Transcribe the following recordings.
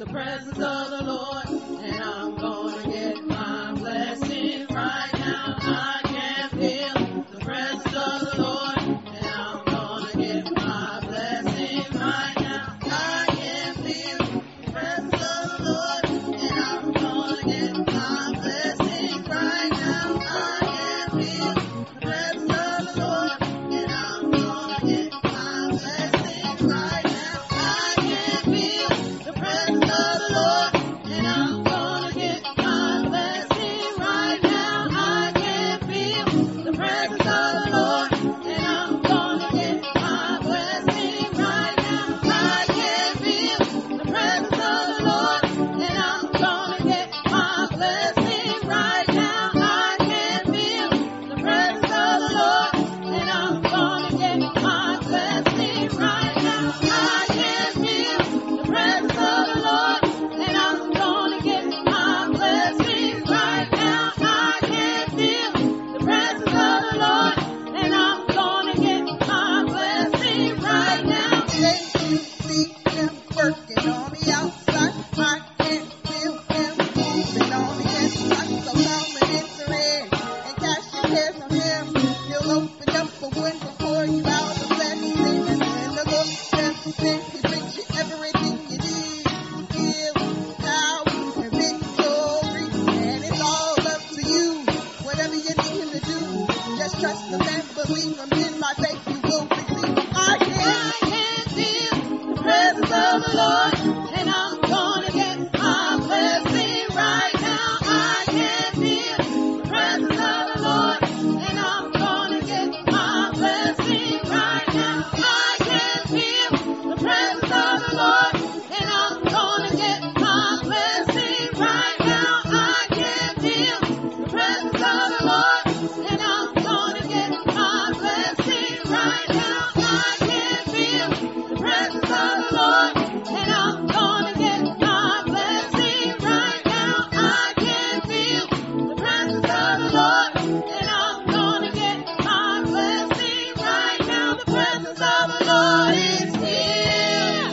the presence of the Lord, and I'm gonna get my blessing right now. I can feel the presence of the Lord, and I'm gonna get my blessing right now. I can feel the presence of the Lord, and I'm gonna get my blessing right now. I can feel the presence of the Lord, and I'm gonna get my blessing right now. I can feel the presence of the Lord, and I'm gonna get my blessing right now. I can feel the presence of the Lord, and I'm gonna get my blessing right now. I can feel the presence of the Lord, and I'm gonna get my blessing right now. I can feel the presence of the Lord, and I'm gonna get my blessing right now. I can feel the presence of the Lord, and I'm gonna get my blessing right now. I can feel the presence of the Lord, and I'm gonna get my blessing right now. Can you see him working on the outside? I can feel him moving on the inside. So come and enter in and cast your cares on him. He'll open up a window for you out of blessing. And in the Lord steps in, he brings you everything you need. Healing, power, and victory. And it's all up to you. Whatever you need him to do, just trust him and believe him. In my faith, you will receive him. I I can feel the presence of the Lord, and I'm gonna get my blessing right now. I can feel the presence of the Lord, and I'm gonna get my blessing right now. I can feel the presence of the Lord, and I'm gonna get my blessing right now. I can feel the presence of the Lord, and I'm gonna get my blessing right now. I can feel the presence of the Lord, and I'm gonna get my blessing right now. I can feel the presence of the Lord, and I'm gonna get my blessing right now. The presence of the Lord is here.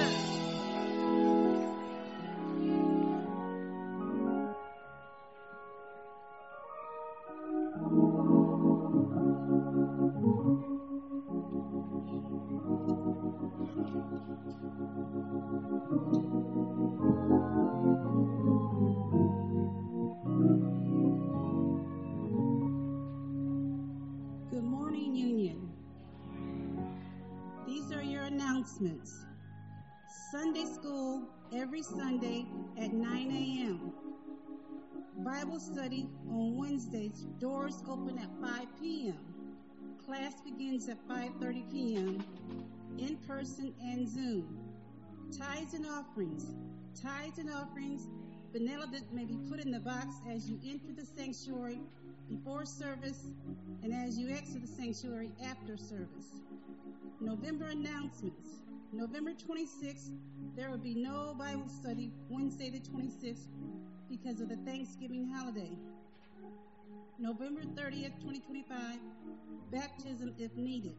Good morning, Union. These are your announcements. Sunday school every Sunday at 9 a.m. Bible study on Wednesdays, doors open at 5 p.m. Class begins at 5:30 p.m. in person and Zoom. Tithes and offerings. Tithes and offerings, vanilla that may be put in the box as you enter the sanctuary before service and as you exit the sanctuary after service. November announcements. November 26th, there will be no Bible study Wednesday the 26th because of the Thanksgiving holiday. November 30th, 2025, baptism if needed.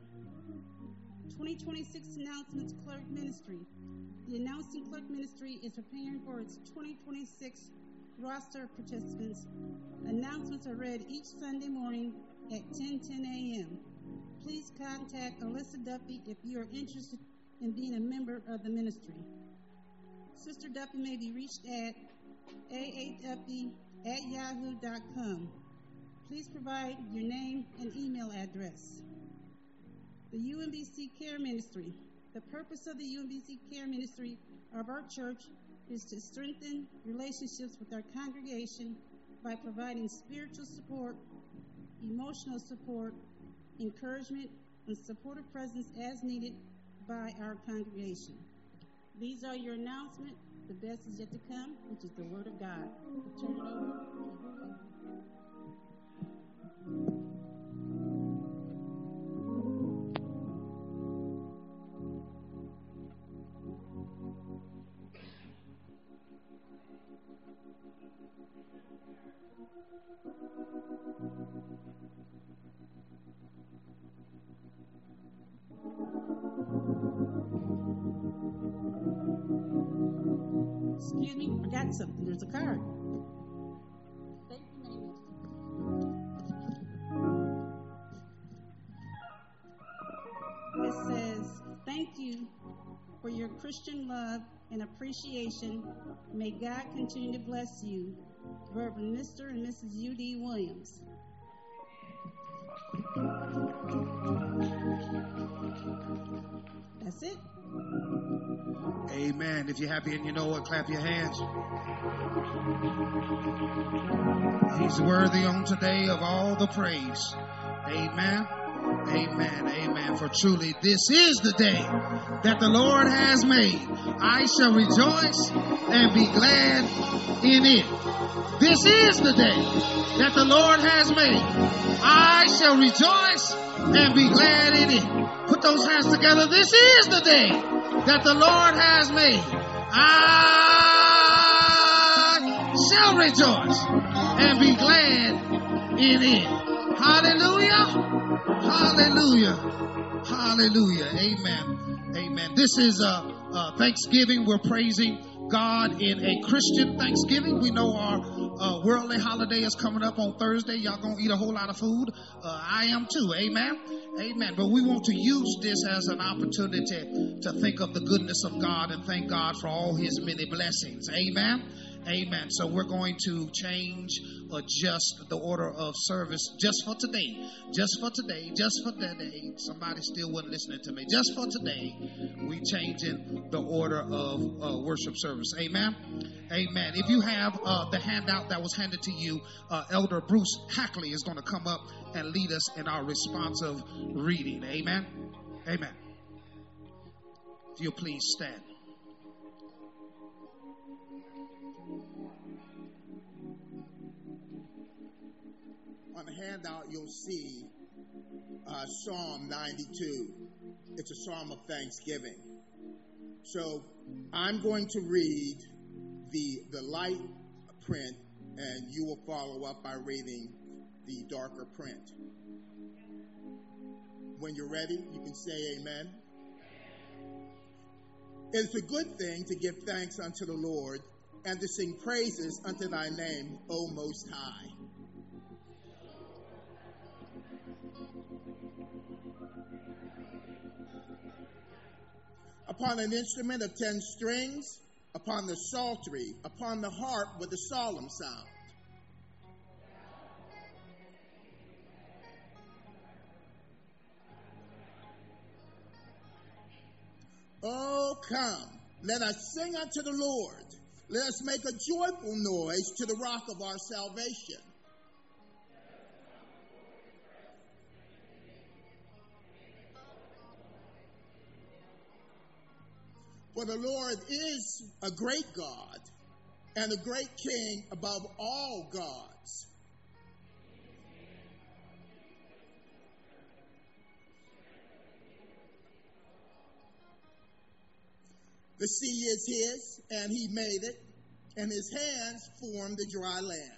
2026 announcements clerk ministry. The announcing clerk ministry is preparing for its 2026 roster of participants. Announcements are read each Sunday morning at 10:10 a.m. Please contact Alyssa Duffy if you are interested in being a member of the ministry. Sister Duffy may be reached at aaduffy@yahoo.com. Please provide your name and email address. The UMBC Care Ministry. The purpose of the UMBC Care Ministry of our church is to strengthen relationships with our congregation by providing spiritual support, emotional support, encouragement, and supportive presence as needed by our congregation. These are your announcements. The best is yet to come, which is the Word of God. I'll turn it over. excuse me, forgot something. There's a card. It says, thank you for your Christian love and appreciation. May God continue to bless you. Reverend Mr. and Mrs. U.D. Williams. That's it. Amen. If you're happy and you know it, clap your hands. He's worthy on today of all the praise. Amen. Amen. Amen. For truly, this is the day that the Lord has made. I shall rejoice and be glad in it. This is the day that the Lord has made. I shall rejoice and be glad in it. Put those hands together. This is the day that the Lord has made. I shall rejoice and be glad in it. Hallelujah. Hallelujah. Hallelujah. Amen. Amen. This is Thanksgiving. We're praising God in a Christian Thanksgiving. We know our worldly holiday is coming up on Thursday. Y'all gonna eat a whole lot of food. I am too. Amen. Amen. But we want to use this as an opportunity to think of the goodness of God and thank God for all his many blessings. Amen. Amen. So we're going to change or adjust the order of service just for today. Just for today. Just for today. Somebody still wasn't listening to me. Just for today, we changing the order of worship service. Amen. Amen. If you have the handout that was handed to you, Elder Bruce Hackley is going to come up and lead us in our responsive reading. Amen. Amen. If you'll please stand. On the handout, you'll see Psalm 92. It's a psalm of thanksgiving. So I'm going to read the light print, and you will follow up by reading the darker print. When you're ready, you can say amen. It's a good thing to give thanks unto the Lord and to sing praises unto thy name, O Most High. Upon an instrument of 10 strings, upon the psaltery, upon the harp with a solemn sound. Oh, come, let us sing unto the Lord. Let us make a joyful noise to the rock of our salvation. For the Lord is a great God and a great King above all gods. The sea is his, and he made it, and his hands formed the dry land.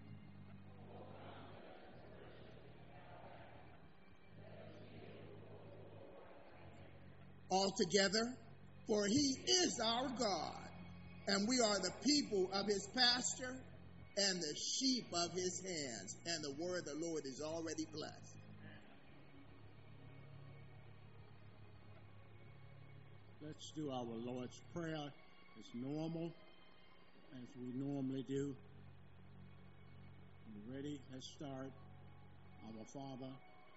Altogether, for he is our God, and we are the people of his pasture and the sheep of his hands. And the word of the Lord is already blessed. Let's do our Lord's Prayer as normal, as we normally do. You ready? Let's start. Our Father.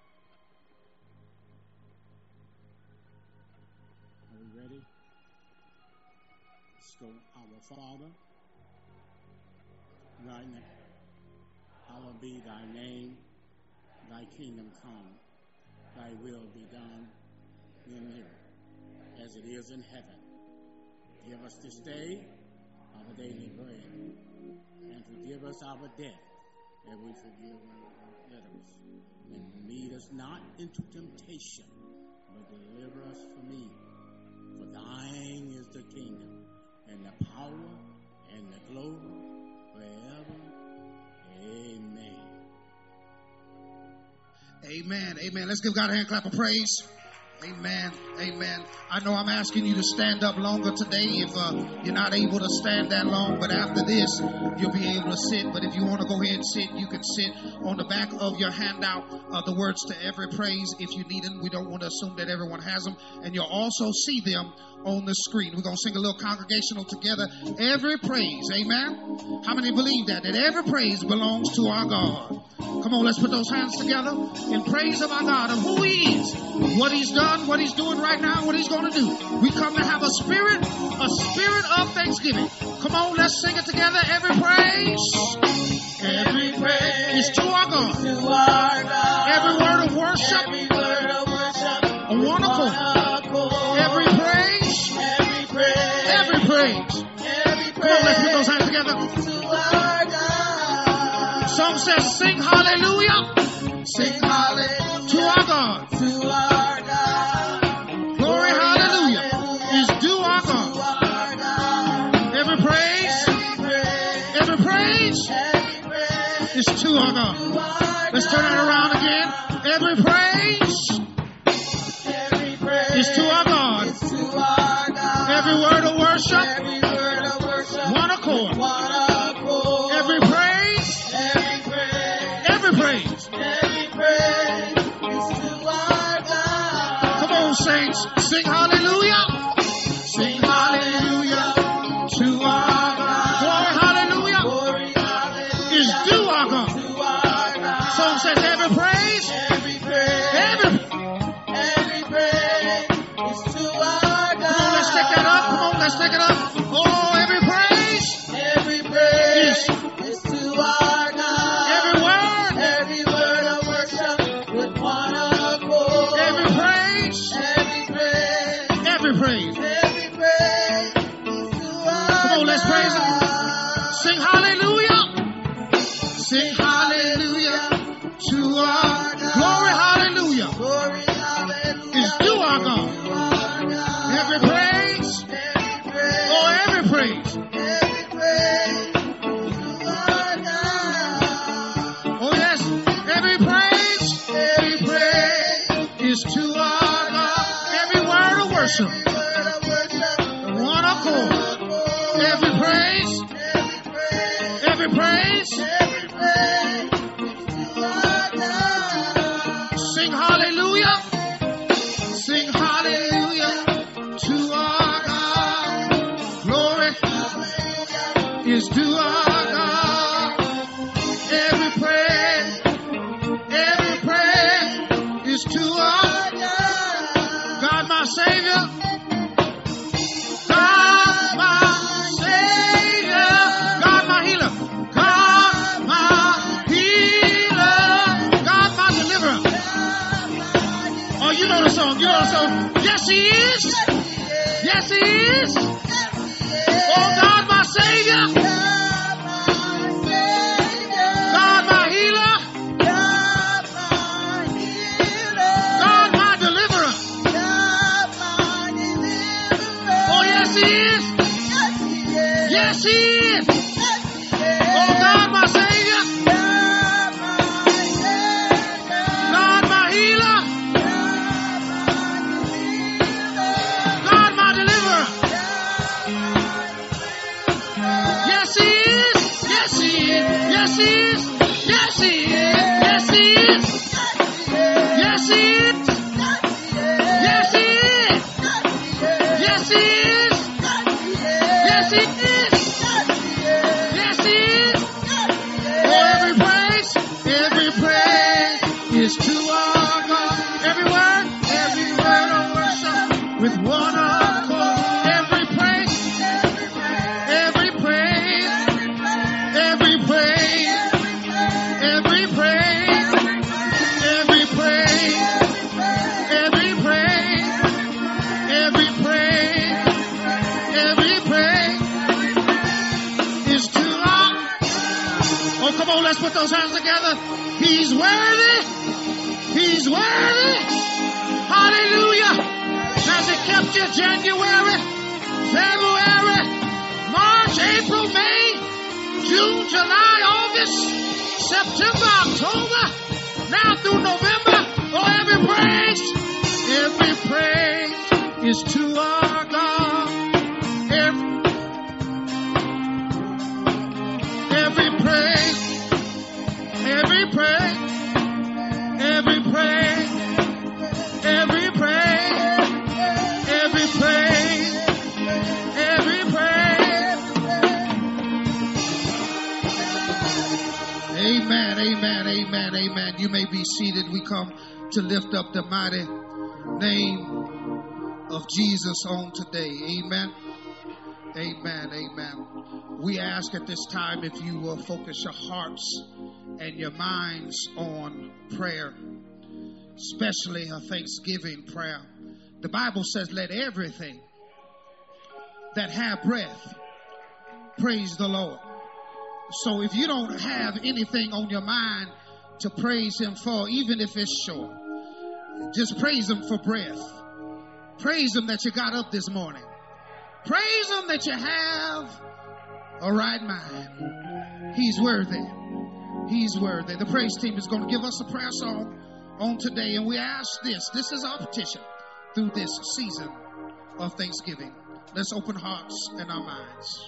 Are we ready? Let's go. Our Father, right now, hallowed be thy name, thy kingdom come, thy will be done in earth as it is in heaven. Give us this day our daily bread, and forgive us our debt, that we forgive our debtors. And lead us not into temptation, but deliver us from evil. For thine is the kingdom, and the power, and the glory, forever. Amen. Amen. Amen. Let's give God a hand clap of praise. Amen. Amen. I know I'm asking you to stand up longer today if you're not able to stand that long, but after this, you'll be able to sit. But if you want to go ahead and sit, you can sit. On the back of your handout, the words to every praise if you need them. We don't want to assume that everyone has them. And you'll also see them on the screen. We're going to sing a little congregational together. Every praise, amen? How many believe that? That every praise belongs to our God. Come on, let's put those hands together in praise of our God, of who He is, what He's done, what He's doing right now, what He's going to do. We come to have a spirit of thanksgiving. Come on, let's sing it together. Every praise is to our God. Every word of worship, a one accord. Every praise. Come on, let's put those hands together. Song says, sing hallelujah. Sing hallelujah to our God. Glory, hallelujah, is due our God. Every praise is to our God. Let's turn it around again. Every praise is to our God. Every word of worship, one accord. Every praise Come on, saints, sing hallelujah. Sing hallelujah to our God. Glory, hallelujah, is due our God. Song says every praise is to our God. Come on, let's take that up. Let's take it up. Oh, every praise is to our God. Every word of worship with one accord. Every praise is to our God. Come on, let's praise Him. Sing hallelujah. Sing hallelujah to our God. Glory, hallelujah, is due our God. Every praise. Oh yes, every praise is to our God. Every word of worship, one accord. Every praise sing hallelujah. Sing hallelujah to our God. Glory is due our God. Every praise is to our God. God my Savior. God my Savior. God my healer. God my healer. God my deliverer. Oh, you know the song. Yes, He is. Yes, He is. Oh, God my Savior. God my healer. God my deliverer. Oh, yes, He is. Yes, He is. Oh, God my Savior. God my healer. God my deliverer. Yes, He is. Yes, He is. Yes, He is. Yes, He is. Yes, He is. Yes, He is. Yes, He is. Yes, He is. Yes, He is. Yes, He is. Oh, every praise is to our God. Every word of worship with one accord. Every praise is to our. Oh, come on, let's put those hands together. He's worthy. Hallelujah. Has He kept you January, February, March, April, May, June, July, August, September, October, now through November? Oh, every praise is to our God. Every praise, every praise, every praise, every praise, every praise, every praise. Amen, amen, amen, amen. You may be seated. We come to lift up the mighty name of Jesus on today. Amen. Amen. Amen. We ask at this time if you will focus your hearts and your minds on prayer, especially a Thanksgiving prayer. The Bible says, let everything that have breath praise the Lord. So if you don't have anything on your mind to praise him for, even if it's short, just praise him for breath. Praise him that you got up this morning. Praise him that you have a right mind. He's worthy. He's worthy. The praise team is going to give us a prayer song on today, and we ask this. This is our petition through this season of Thanksgiving. Let's open hearts and our minds.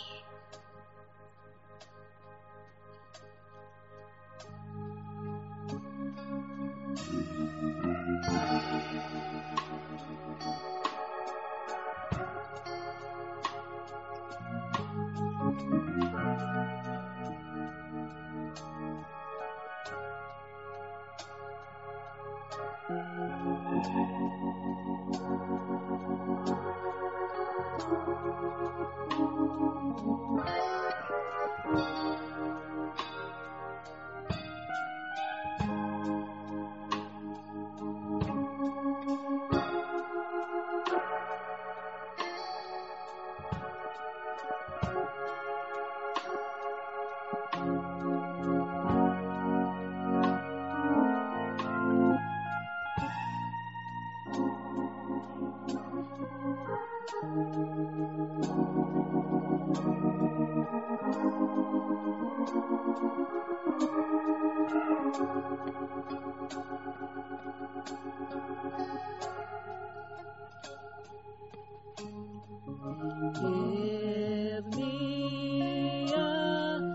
Give me a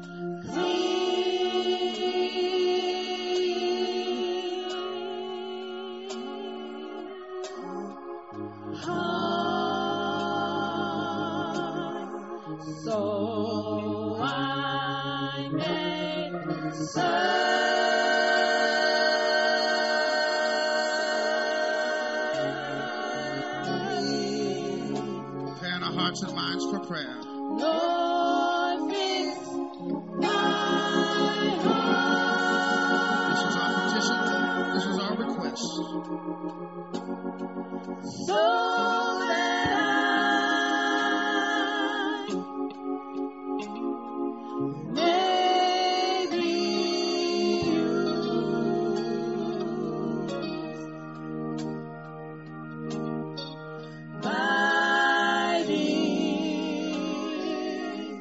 clean heart, so I may serve. Hearts and minds for prayer. Lord, fix my heart. This is our petition. This is our request. So that I may be used by thee.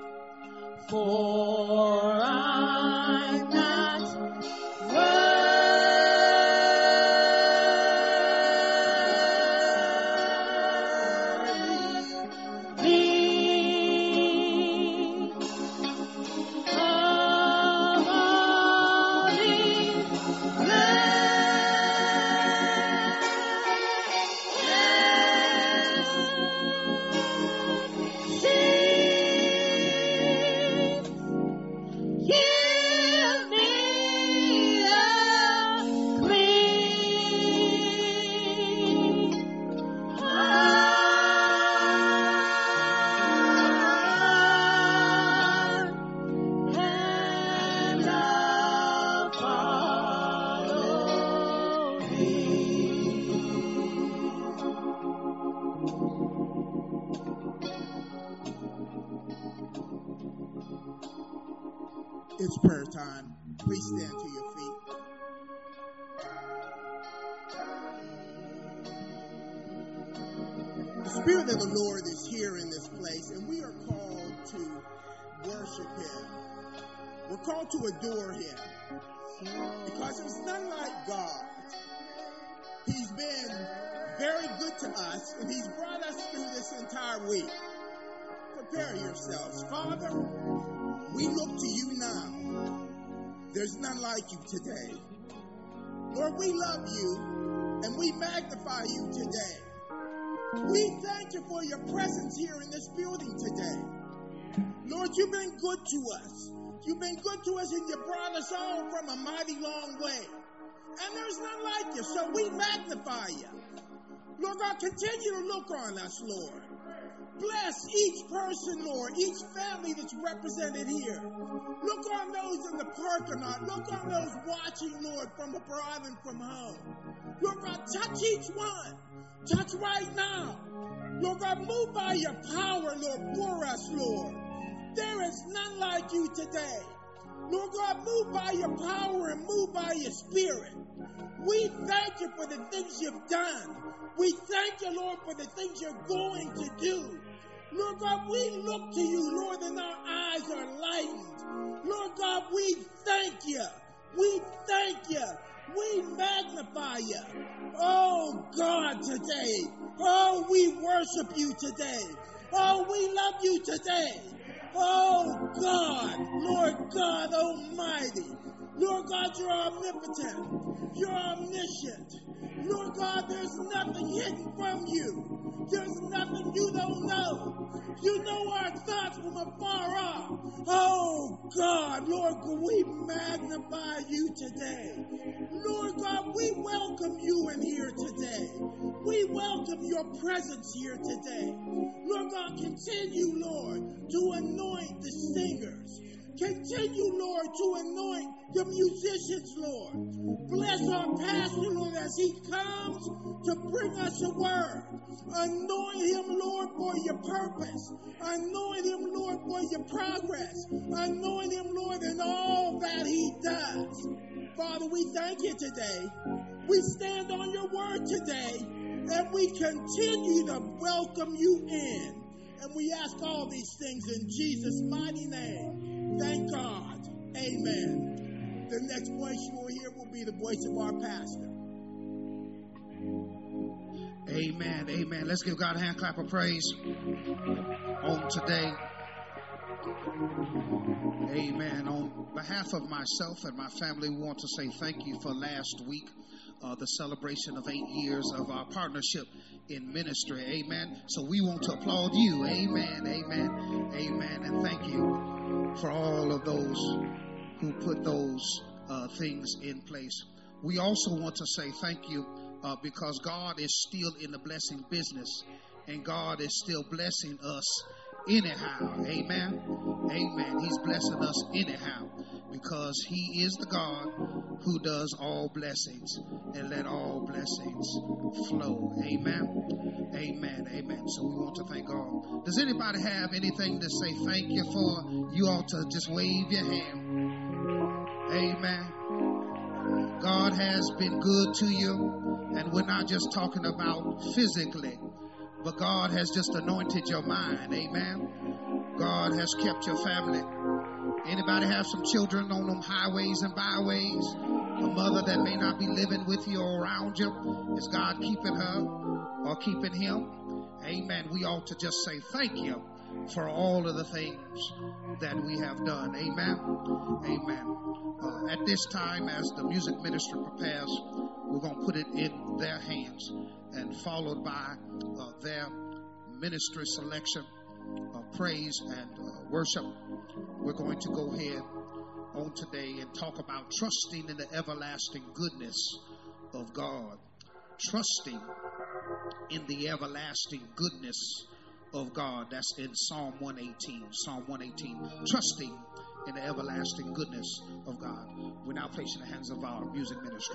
For I'm not worthy of all these blessings. Give me a clean heart, and I'll follow thee. It's prayer time. Please stand to your feet. The Spirit of the Lord is here in this place, and we are called to worship him. We're called to adore him because there's none like God. He's been very good to us, and he's brought us through this entire week. Prepare yourselves. Father, we look to you now. There's none like you today. Lord, we love you, and we magnify you today. We thank you for your presence here in this building today. Lord, you've been good to us. You've been good to us, and you brought us all from a mighty long way. And there's none like you, so we magnify you. Lord God, continue to look on us, Lord. Bless each person, Lord, each family that's represented here. Look on those in the parking lot. Look on those watching, Lord, from abroad and from home. Lord God, touch each one. Touch right now. Lord God, move by your power, Lord, for us, Lord. There is none like you today. Lord God, move by your power and move by your spirit. We thank you for the things you've done. We thank you, Lord, for the things you're going to do. Lord God, we look to you, Lord, and our eyes are lightened. Lord God, we thank you. We thank you. We magnify you. Oh, God, today. Oh, we worship you today. Oh, we love you today. Oh, God, Lord God Almighty. Lord God, you're omnipotent. You're omniscient. Lord God, there's nothing hidden from you. There's nothing you don't know. You know our thoughts from afar off. Oh, God, Lord, we magnify you today. Lord God, we welcome you in here today. We welcome your presence here today. Lord God, continue, Lord, to anoint the singers. Continue, Lord, to anoint the musicians, Lord. Bless our pastor, Lord, as he comes to bring us a word. Anoint him, Lord, for your purpose. Anoint him, Lord, for your progress. Anoint him, Lord, in all that he does. Father, we thank you today. We stand on your word today, and we continue to welcome you in. And we ask all these things in Jesus' mighty name. Thank God. Amen. The next voice you will hear will be the voice of our pastor. Amen. Amen. Let's give God a hand clap of praise on today. Amen. On behalf of myself and my family, we want to say thank you for last week, the celebration of 8 years of our partnership in ministry. Amen. So we want to applaud you. Amen. Amen. Amen. And thank you for all of those who put those things in place. We also want to say thank you because God is still in the blessing business, and God is still blessing us anyhow. Amen. Amen. He's blessing us anyhow because he is the God who does all blessings and let all blessings flow. Amen. Amen. Amen. So we want to thank God. Does anybody have anything to say thank you for? You ought to just wave your hand. Amen. God has been good to you, and we're not just talking about physically, but God has just anointed your mind. Amen. God has kept your family. Anybody have some children on them highways and byways? A mother that may not be living with you or around you. Is God keeping her or keeping him? Amen. We ought to just say thank you for all of the things that we have done. Amen. Amen. At this time, as the music ministry prepares, we're going to put it in their hands, and followed by their ministry selection of praise and worship. We're going to go ahead on today and talk about trusting in the everlasting goodness of God. Trusting in the everlasting goodness of God. That's in Psalm 118. Psalm 118. Trusting in the everlasting goodness of God. We're now placing the hands of our music ministry.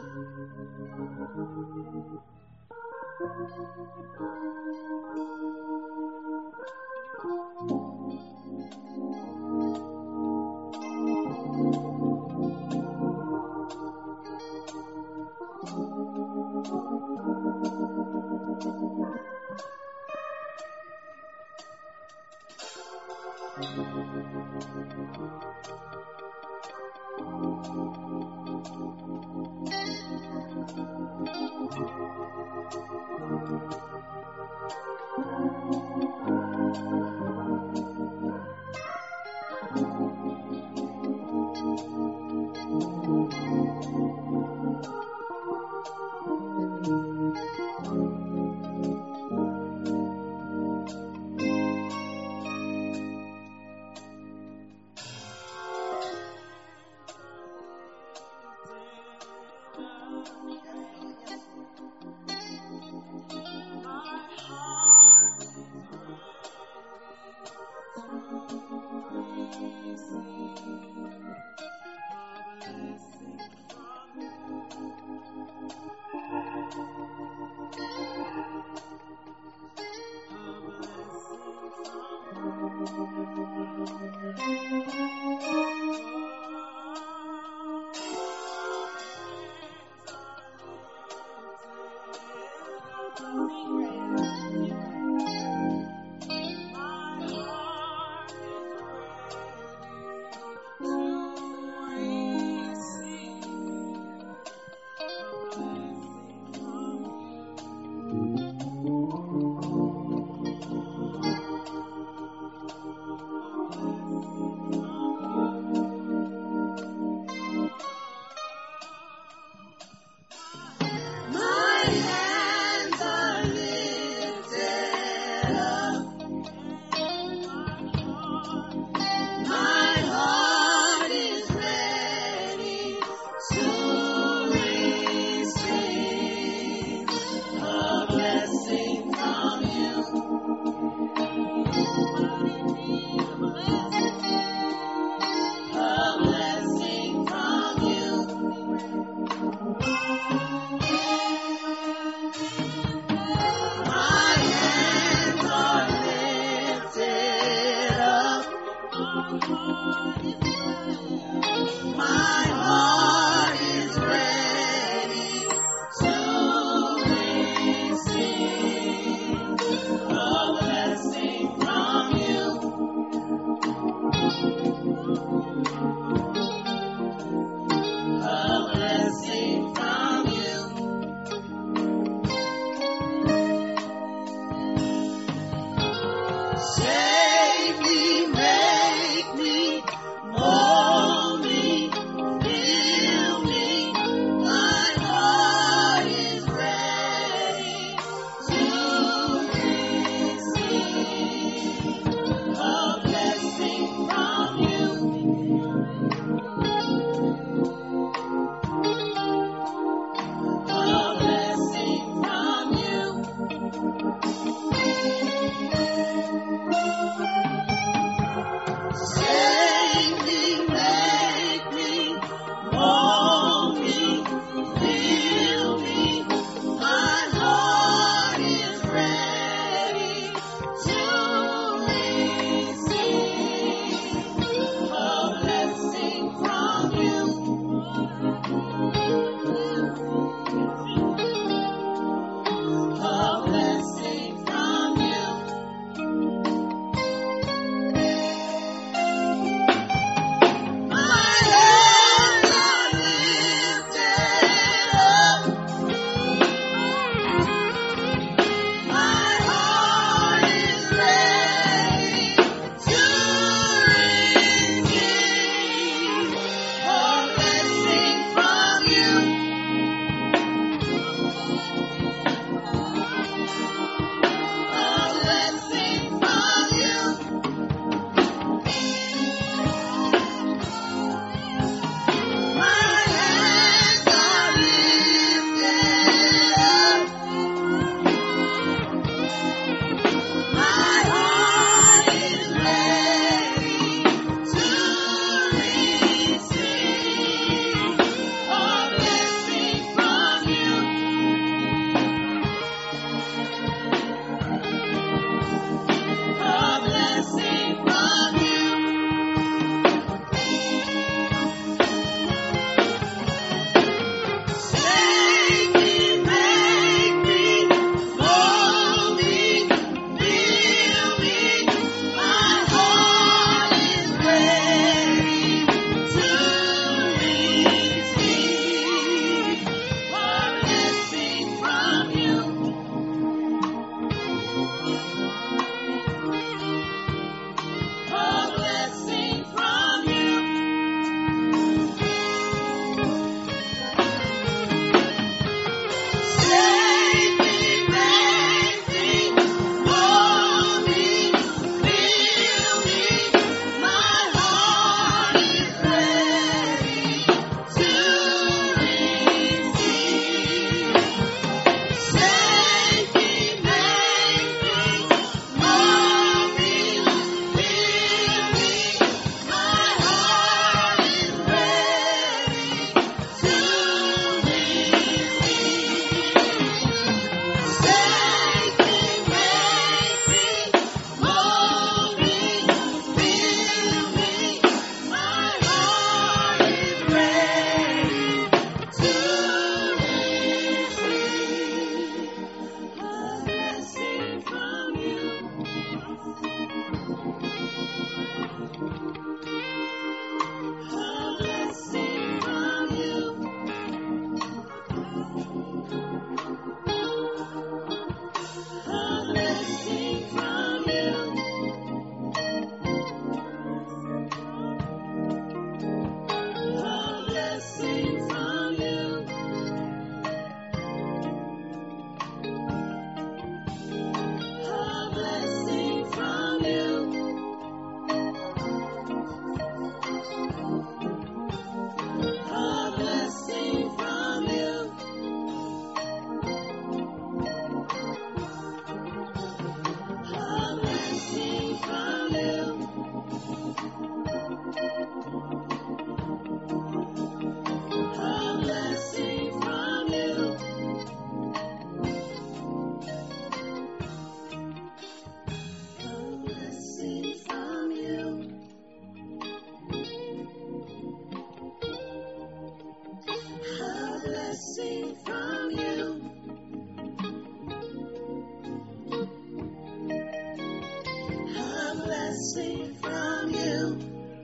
blessing from you.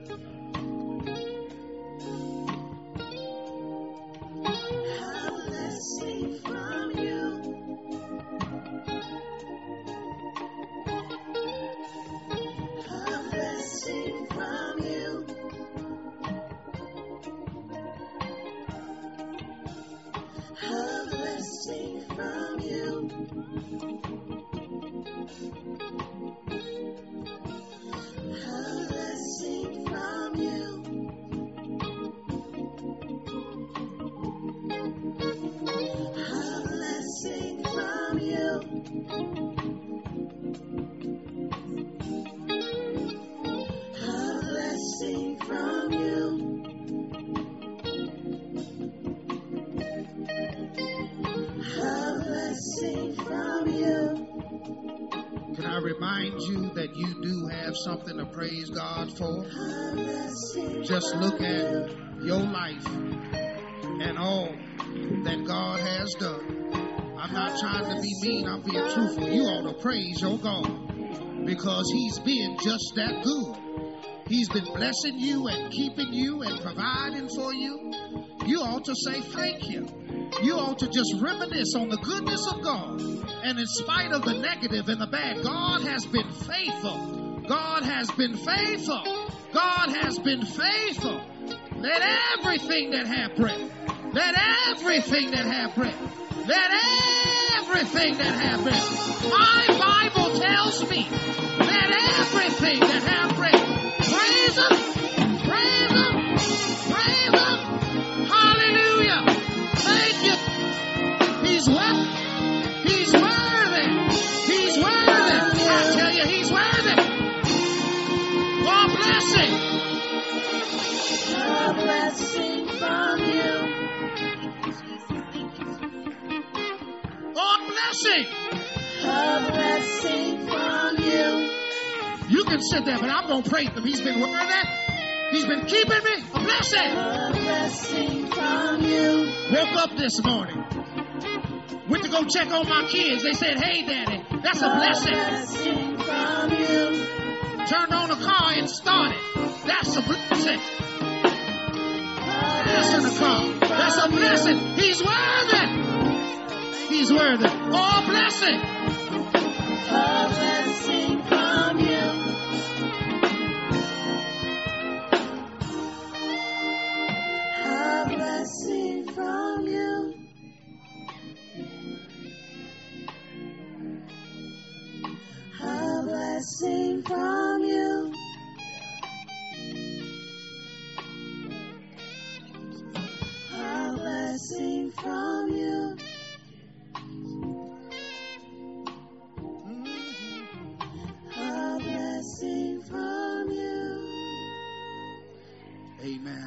A blessing from you. A blessing from you. A blessing from you. A blessing from you. A blessing from you. A blessing from you. A blessing from you. Can I remind you that you do have something to praise God for? A blessing Just look at your life and all that God has done. I'm not trying to be mean, I'm being truthful. You ought to praise your God because He's been just that good. He's been blessing you and keeping you and providing for you. You ought to say thank you. You ought to just reminisce on the goodness of God. And in spite of the negative and the bad, God has been faithful. God has been faithful. God has been faithful. Let everything that have breath, let everything that have breath, let everything that have breath. My Bible tells me, let everything that have breath praise Him, praise Him, praise Him. Hallelujah. Thank you. He's worthy. He's worthy. He's worthy. I tell you, He's worthy. Oh, blessing. A blessing from you. Oh, blessing. A blessing from you. You can sit there, but I'm going to praise Him. He's been worthy. He's been keeping me. A blessing. A blessing from you. Woke up this morning. Went to go check on my kids. They said, hey, Daddy, that's a blessing. Blessing from you. Turned on the car and started. That's a blessing. Gas in the car. That's a blessing. He's worthy. He's worthy. Oh, blessing. A blessing from you. A blessing from you. A blessing from you. A blessing from you. A blessing from you. Amen.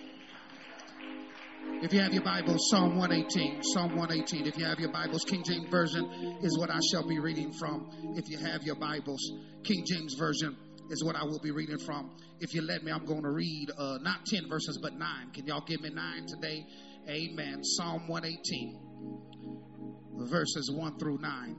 If you have your Bibles, Psalm 118, Psalm 118. If you have your Bibles, King James Version is what I shall be reading from. If you have your Bibles, King James Version is what I will be reading from. If you let me, I'm going to read not 10 verses, but 9. Can y'all give me 9 today? Amen. Psalm 118, verses 1 through 9.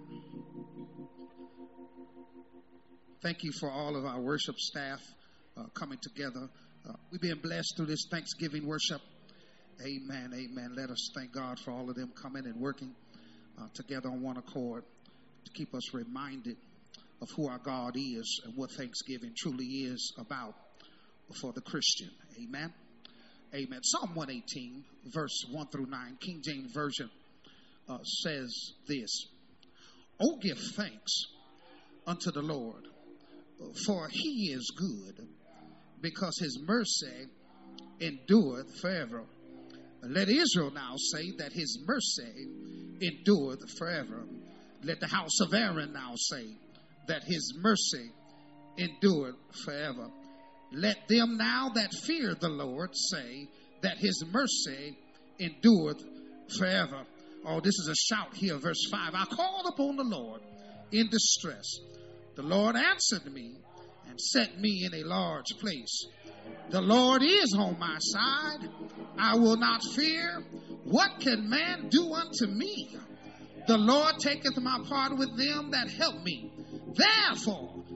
Thank you for all of our worship staff coming together. We've been blessed through this Thanksgiving worship. Amen, amen. Let us thank God for all of them coming and working together on one accord to keep us reminded of who our God is and what Thanksgiving truly is about for the Christian. Amen, amen. Psalm 118, verse 1 through 9, King James Version says this: Oh, give thanks unto the Lord, for He is good, because His mercy endureth forever. Let Israel now say that His mercy endureth forever. Let the house of Aaron now say that His mercy endureth forever. Let them now that fear the Lord say that His mercy endureth forever. Oh, this is a shout here, verse 5. I called upon the Lord in distress. The Lord answered me and set me in a large place. The Lord is on my side. I will not fear. What can man do unto me? The Lord taketh my part with them that help me. Therefore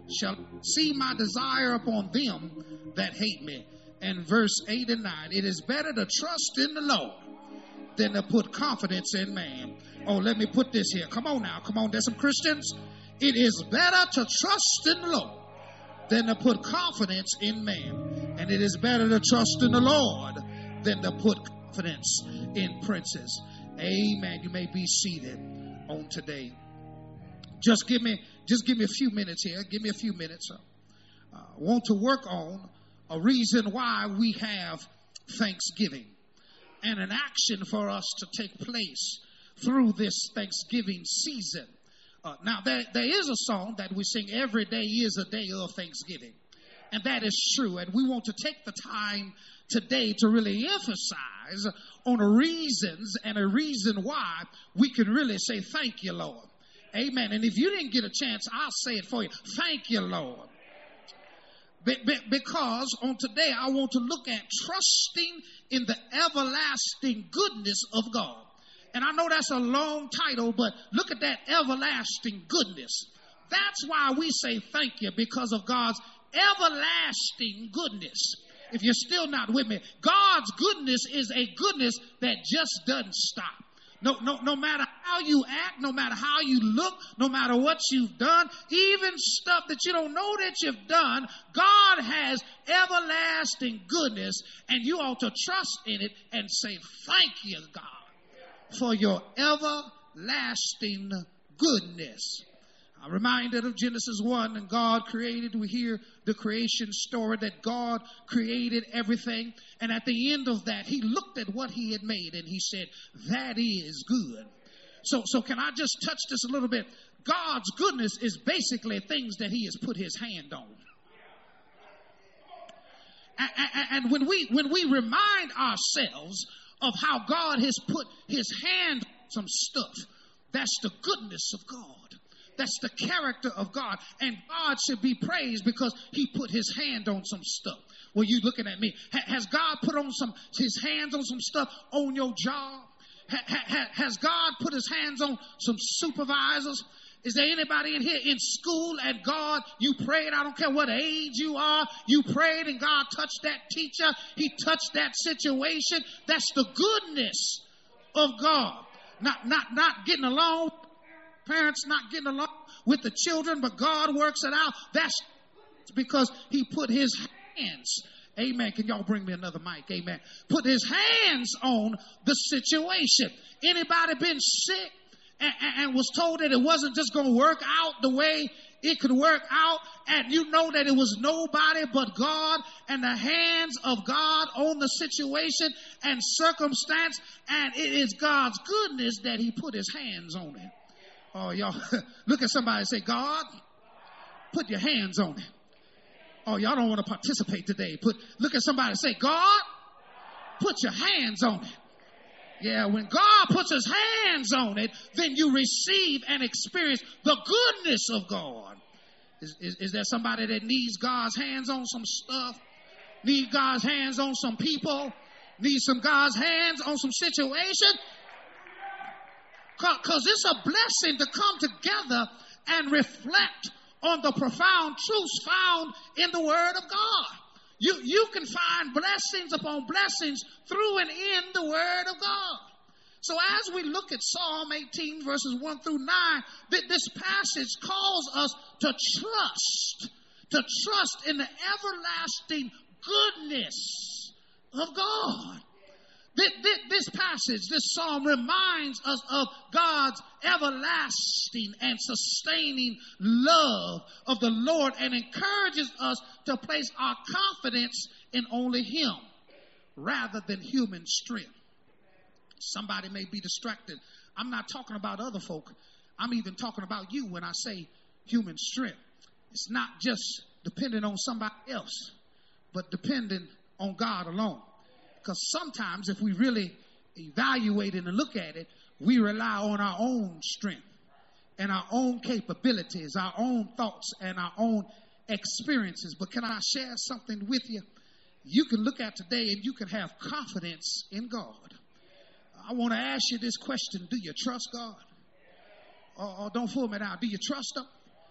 shall see my desire upon them that hate me. And verse 8 and 9, it is better to trust in the Lord than to put confidence in man. Oh, let me put this here. Come on now. Come on. There's some Christians. It is better to trust in the Lord than to put confidence in man. And it is better to trust in the Lord than to put confidence in princes. Amen. You may be seated on today. Just give me a few minutes here. Give me a few minutes. I want to work on a reason why we have Thanksgiving and an action for us to take place through this Thanksgiving season. Now, there is a song that we sing, every day is a day of Thanksgiving. And that is true. And we want to take the time today to really emphasize on the reasons and a reason why we can really say, thank you, Lord. Amen. And if you didn't get a chance, I'll say it for you. Thank you, Lord. Because on today, I want to look at trusting in the everlasting goodness of God. And I know that's a long title, but look at that everlasting goodness. That's why we say thank you, because of God's everlasting goodness. If you're still not with me, God's goodness is a goodness that just doesn't stop. No matter how you act, no matter how you look, no matter what you've done, even stuff that you don't know that you've done, God has everlasting goodness, and you ought to trust in it and say, thank you, God, for your everlasting goodness. I'm reminded of Genesis 1, and God created. We hear the creation story that God created everything. And at the end of that, he looked at what he had made and he said, that is good. So can I just touch this a little bit? God's goodness is basically things that he has put his hand on. And when we remind ourselves of how God has put his hand on some stuff, that's the goodness of God. That's the character of God. And God should be praised because he put his hand on some stuff. Well, you looking at me. Has God put on his hands on some stuff on your job? Has God put his hands on some supervisors? Is there anybody in here in school at God? You prayed, I don't care what age you are. You prayed and God touched that teacher. He touched that situation. That's the goodness of God. Not getting along. Parents not getting along with the children, but God works it out. That's because he put his hands. Amen. Can y'all bring me another mic? Amen. Put his hands on the situation. Anybody been sick and was told that it wasn't just going to work out the way it could work out, and you know that it was nobody but God and the hands of God on the situation and circumstance, and it is God's goodness that he put his hands on it. Oh, y'all, look at somebody and say, God, put your hands on it. Oh, y'all don't want to participate today. Look at somebody and say, God, put your hands on it. Yeah, when God puts his hands on it, then you receive and experience the goodness of God. Is there somebody that needs God's hands on some stuff? Need God's hands on some people? Need some God's hands on some situation? Because it's a blessing to come together and reflect on the profound truths found in the Word of God. You can find blessings upon blessings through and in the Word of God. So as we look at Psalm 18 verses 1 through 9, this passage calls us to trust in the everlasting goodness of God. This passage, this psalm reminds us of God's everlasting and sustaining love of the Lord and encourages us to place our confidence in only him rather than human strength. Somebody may be distracted. I'm not talking about other folk. I'm even talking about you when I say human strength. It's not just depending on somebody else, but depending on God alone. Because sometimes if we really evaluate it and look at it, we rely on our own strength and our own capabilities, our own thoughts and our own experiences. But can I share something with you? You can look at today and you can have confidence in God. I want to ask you this question. Do you trust God? Or don't fool me now. Do you trust him?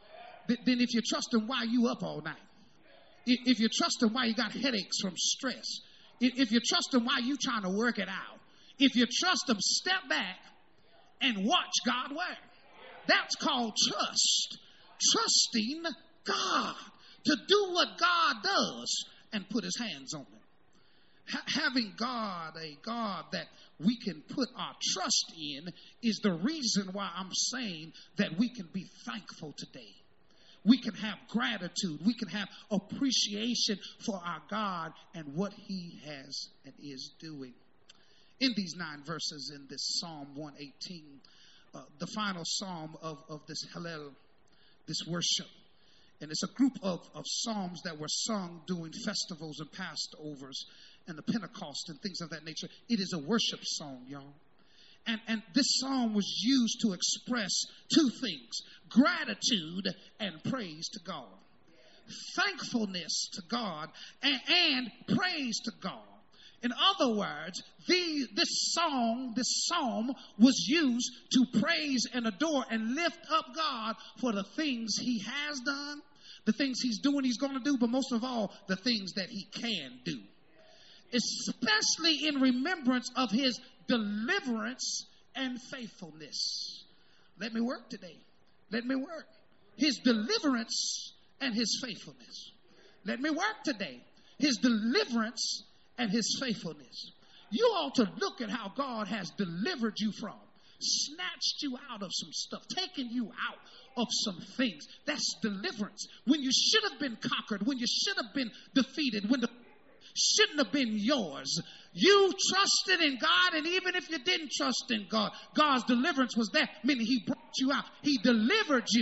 then if you trust him, why you up all night? If you trust him, why you got headaches from stress? If you trust him, why you trying to work it out? If you trust him, step back and watch God work. That's called trust. Trusting God to do what God does and put his hands on it. Having God, a God that we can put our trust in, is the reason why I'm saying that we can be thankful today. We can have gratitude. We can have appreciation for our God and what he has and is doing. In these 9 verses in this Psalm 118, the final psalm of this Hallel, this worship. And it's a group of psalms that were sung during festivals and Passovers and the Pentecost and things of that nature. It is a worship song, y'all. And this psalm was used to express 2 things: gratitude and praise to God. Thankfulness to God and praise to God. In other words, this psalm was used to praise and adore and lift up God for the things he has done, the things he's doing, he's going to do, but most of all, the things that he can do. Especially in remembrance of his deliverance and faithfulness. Let me work today. Let me work. His deliverance and his faithfulness. Let me work today. His deliverance and his faithfulness. You ought to look at how God has delivered you from, snatched you out of some stuff, taken you out of some things. That's deliverance. When you should have been conquered, when you should have been defeated, when the shouldn't have been yours. You trusted in God, and even if you didn't trust in God, God's deliverance was there, meaning he brought you out. He delivered you.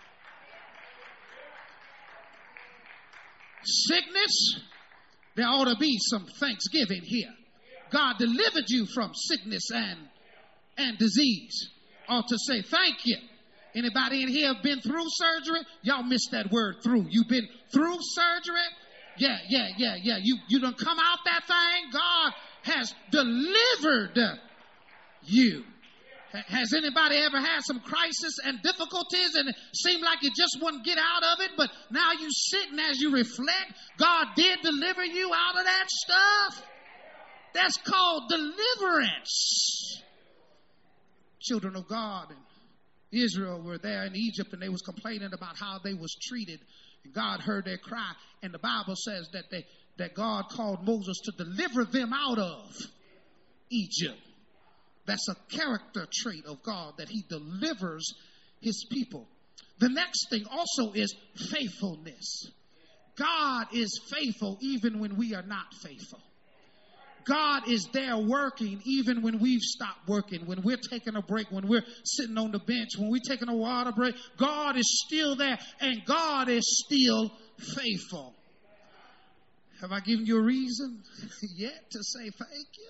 Sickness, there ought to be some thanksgiving here. God delivered you from sickness and disease. Ought to say thank you. Anybody in here been through surgery? Y'all missed that word through. You've been through surgery? Yeah. You done come out that thing. God has delivered you. Has anybody ever had some crisis and difficulties and it seemed like you just wouldn't get out of it, but now you sit and as you reflect, God did deliver you out of that stuff? That's called deliverance. Children of God in Israel were there in Egypt and they was complaining about how they was treated. And God heard their cry, and the Bible says that God called Moses to deliver them out of Egypt. That's a character trait of God, that he delivers his people. The next thing also is faithfulness. God is faithful even when we are not faithful. God is there working even when we've stopped working, when we're taking a break, when we're sitting on the bench, when we're taking a water break. God is still there, and God is still faithful. Have I given you a reason yet to say thank you?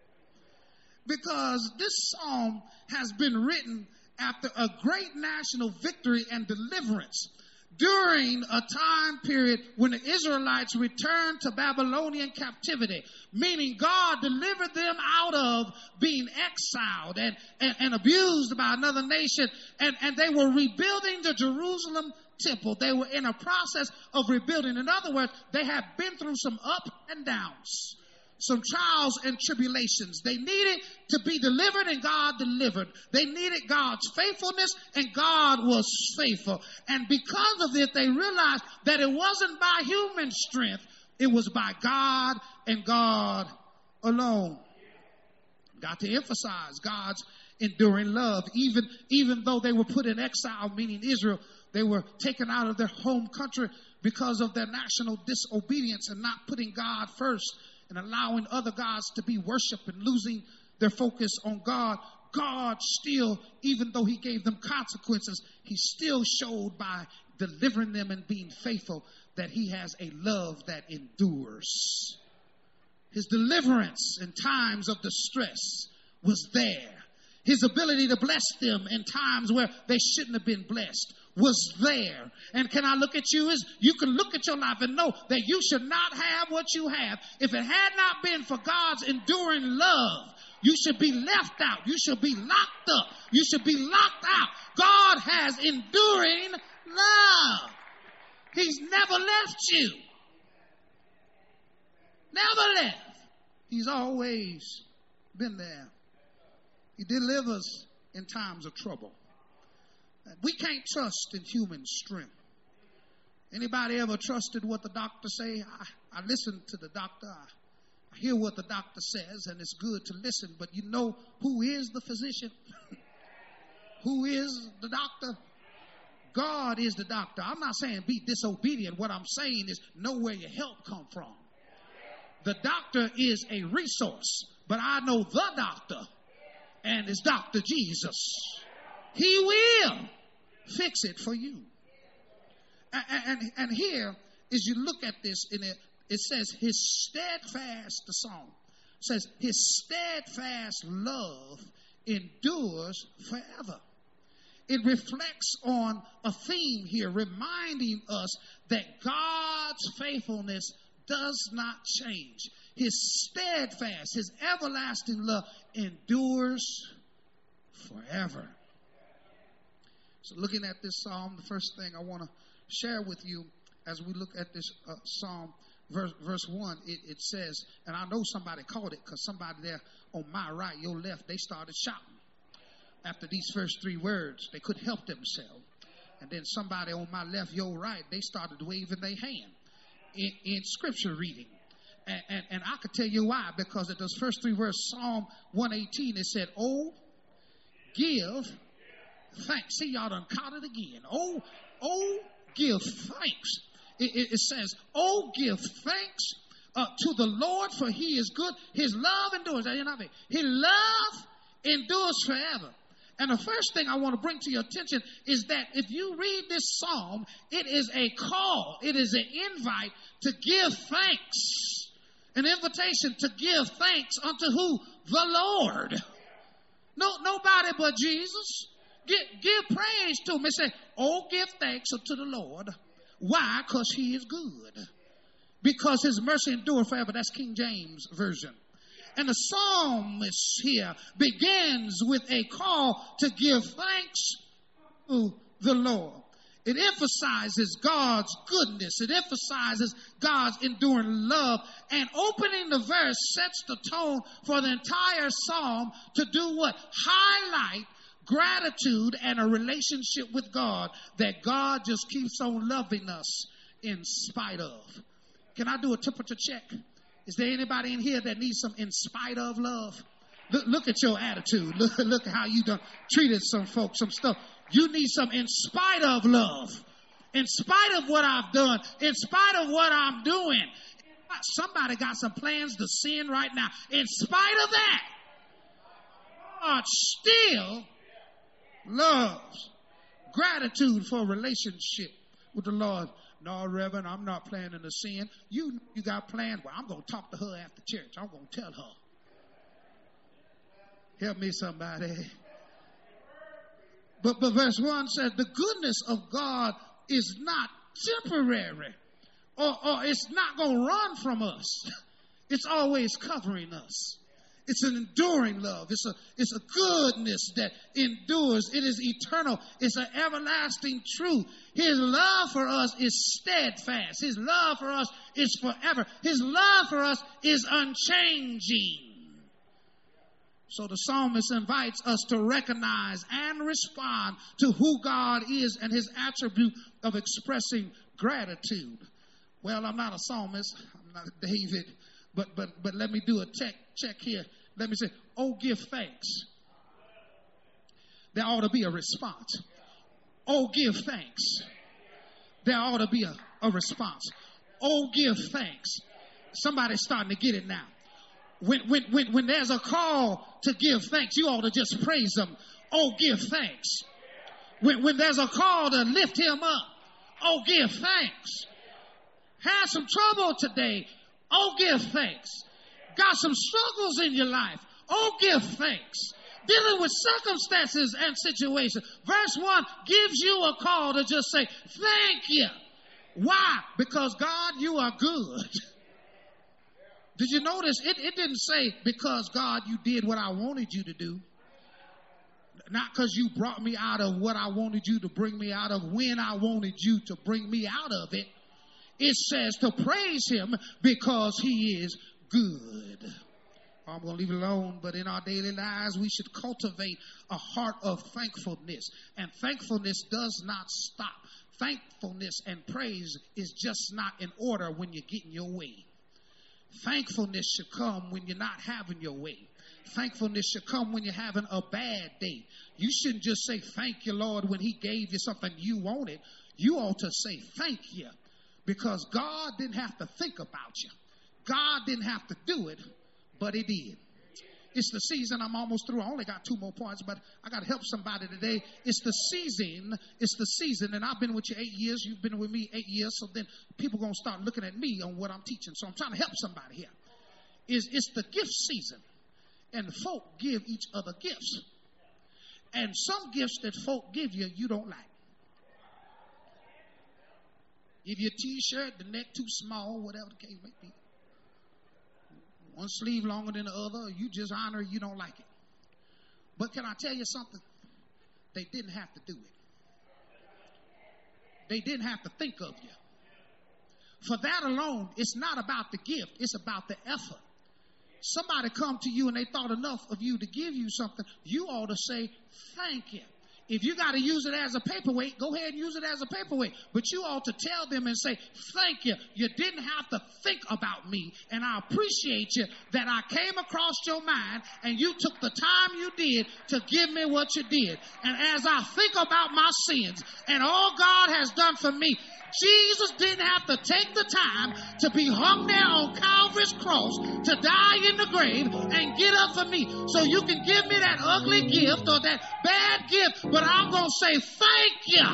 Because this psalm has been written after a great national victory and deliverance during a time period when the Israelites returned to Babylonian captivity, meaning God delivered them out of being exiled and abused by another nation, and they were rebuilding the Jerusalem temple. They were in a process of rebuilding. In other words, they had been through some ups and downs, some trials and tribulations. They needed to be delivered, and God delivered. They needed God's faithfulness, and God was faithful. And because of it, they realized that it wasn't by human strength. It was by God and God alone. Got to emphasize God's enduring love. Even though they were put in exile, meaning Israel, they were taken out of their home country because of their national disobedience and not putting God first and allowing other gods to be worshipped and losing their focus on God. God still, even though he gave them consequences, he still showed by delivering them and being faithful that he has a love that endures. His deliverance in times of distress was there. His ability to bless them in times where they shouldn't have been blessed was there. And can I look at you as you can look at your life and know that you should not have what you have. If it had not been for God's enduring love, you should be left out. You should be locked up. You should be locked out. God has enduring love. He's never left you. Never left. He's always been there. He delivers in times of trouble. We can't trust in human strength. Anybody ever trusted what the doctor say? I listen to the doctor. I hear what the doctor says, and it's good to listen. But you know who is the physician? Who is the doctor? God is the doctor. I'm not saying be disobedient. What I'm saying is know where your help come from. The doctor is a resource, but I know the doctor, and it's Dr. Jesus. He will fix it for you. And here, as you look at this, it says his steadfast, the song says his steadfast love endures forever. It reflects on a theme here, reminding us that God's faithfulness does not change. His steadfast, his everlasting love endures forever. So looking at this psalm, the first thing I want to share with you as we look at this psalm, verse 1, it says, and I know somebody caught it because somebody there on my right, your left, they started shouting. After these first three words, they couldn't help themselves. And then somebody on my left, your right, they started waving their hand in scripture reading. And I could tell you why, because at those first three verses, Psalm 118, it said, oh, give thanks. See, y'all done caught it again. Oh, give thanks. It says, oh, give thanks to the Lord, for he is good. His love endures. His love endures forever. And the first thing I want to bring to your attention is that if you read this psalm, it is a call. It is an invite to give thanks. An invitation to give thanks unto who? The Lord. Nobody but Jesus. Give praise to him. It says, oh, give thanks unto the Lord. Why? Because he is good. Because his mercy endures forever. That's King James Version. And the psalmist here begins with a call to give thanks to the Lord. It emphasizes God's goodness. It emphasizes God's enduring love. And opening the verse sets the tone for the entire psalm to do what? Highlight gratitude and a relationship with God that God just keeps on loving us in spite of. Can I do a temperature check? Is there anybody in here that needs some in spite of love? Look at your attitude. Look at how you done treated some folks, some stuff. You need some in spite of love. In spite of what I've done. In spite of what I'm doing. Somebody got some plans to sin right now. In spite of that, God still loves. Gratitude for a relationship with the Lord. No, Reverend, I'm not planning to sin. You got plans? Well, I'm going to talk to her after church. I'm going to tell her. Help me, somebody. But verse 1 says, the goodness of God is not temporary. Or it's not going to run from us. It's always covering us. It's an enduring love. It's a goodness that endures. It is eternal. It's an everlasting truth. His love for us is steadfast. His love for us is forever. His love for us is unchanging. So the psalmist invites us to recognize and respond to who God is and his attribute of expressing gratitude. Well, I'm not a psalmist. I'm not David. But let me do a check here. Let me say, oh, give thanks. There ought to be a response. Oh, give thanks. There ought to be a response. Oh, give thanks. Somebody's starting to get it now. When there's a call to give thanks, you ought to just praise him. Oh, give thanks. When there's a call to lift him up, oh, give thanks. Have some trouble today. Oh, give thanks. Got some struggles in your life. Oh, give thanks. dealing with circumstances and situations. Verse 1 gives you a call to just say, thank you. Why? Because God, you are good. Did you notice? It didn't say, because God, you did what I wanted you to do. Not because you brought me out of what I wanted you to bring me out of, when I wanted you to bring me out of it. It says to praise him because he is good. I'm going to leave it alone, but in our daily lives, we should cultivate a heart of thankfulness. And thankfulness does not stop. Thankfulness and praise is just not in order when you're getting your way. Thankfulness should come when you're not having your way. Thankfulness should come when you're having a bad day. You shouldn't just say, thank you, Lord, when he gave you something you wanted. You ought to say, thank you, because God didn't have to think about you. God didn't have to do it, but he did. It's the season. I'm almost through. I only got 2 more points, but I got to help somebody today. It's the season. It's the season. And I've been with you 8 years. You've been with me 8 years. So then people going to start looking at me on what I'm teaching. So I'm trying to help somebody here. It's the gift season. And folk give each other gifts. And some gifts that folk give you, you don't like. Give you a t-shirt, the neck too small, whatever the case may be. One sleeve longer than the other, you just honor it, you don't like it. But can I tell you something? They didn't have to do it. They didn't have to think of you. For that alone, it's not about the gift, it's about the effort. Somebody come to you and they thought enough of you to give you something, you ought to say, thank you. If you got to use it as a paperweight, go ahead and use it as a paperweight. But you ought to tell them and say, thank you. You didn't have to think about me. And I appreciate you that I came across your mind and you took the time you did to give me what you did. And as I think about my sins and all God has done for me, Jesus didn't have to take the time to be hung there on Calvary's cross, to die in the grave and get up for me. So you can give me that ugly gift or that bad gift, but I'm going to say thank you.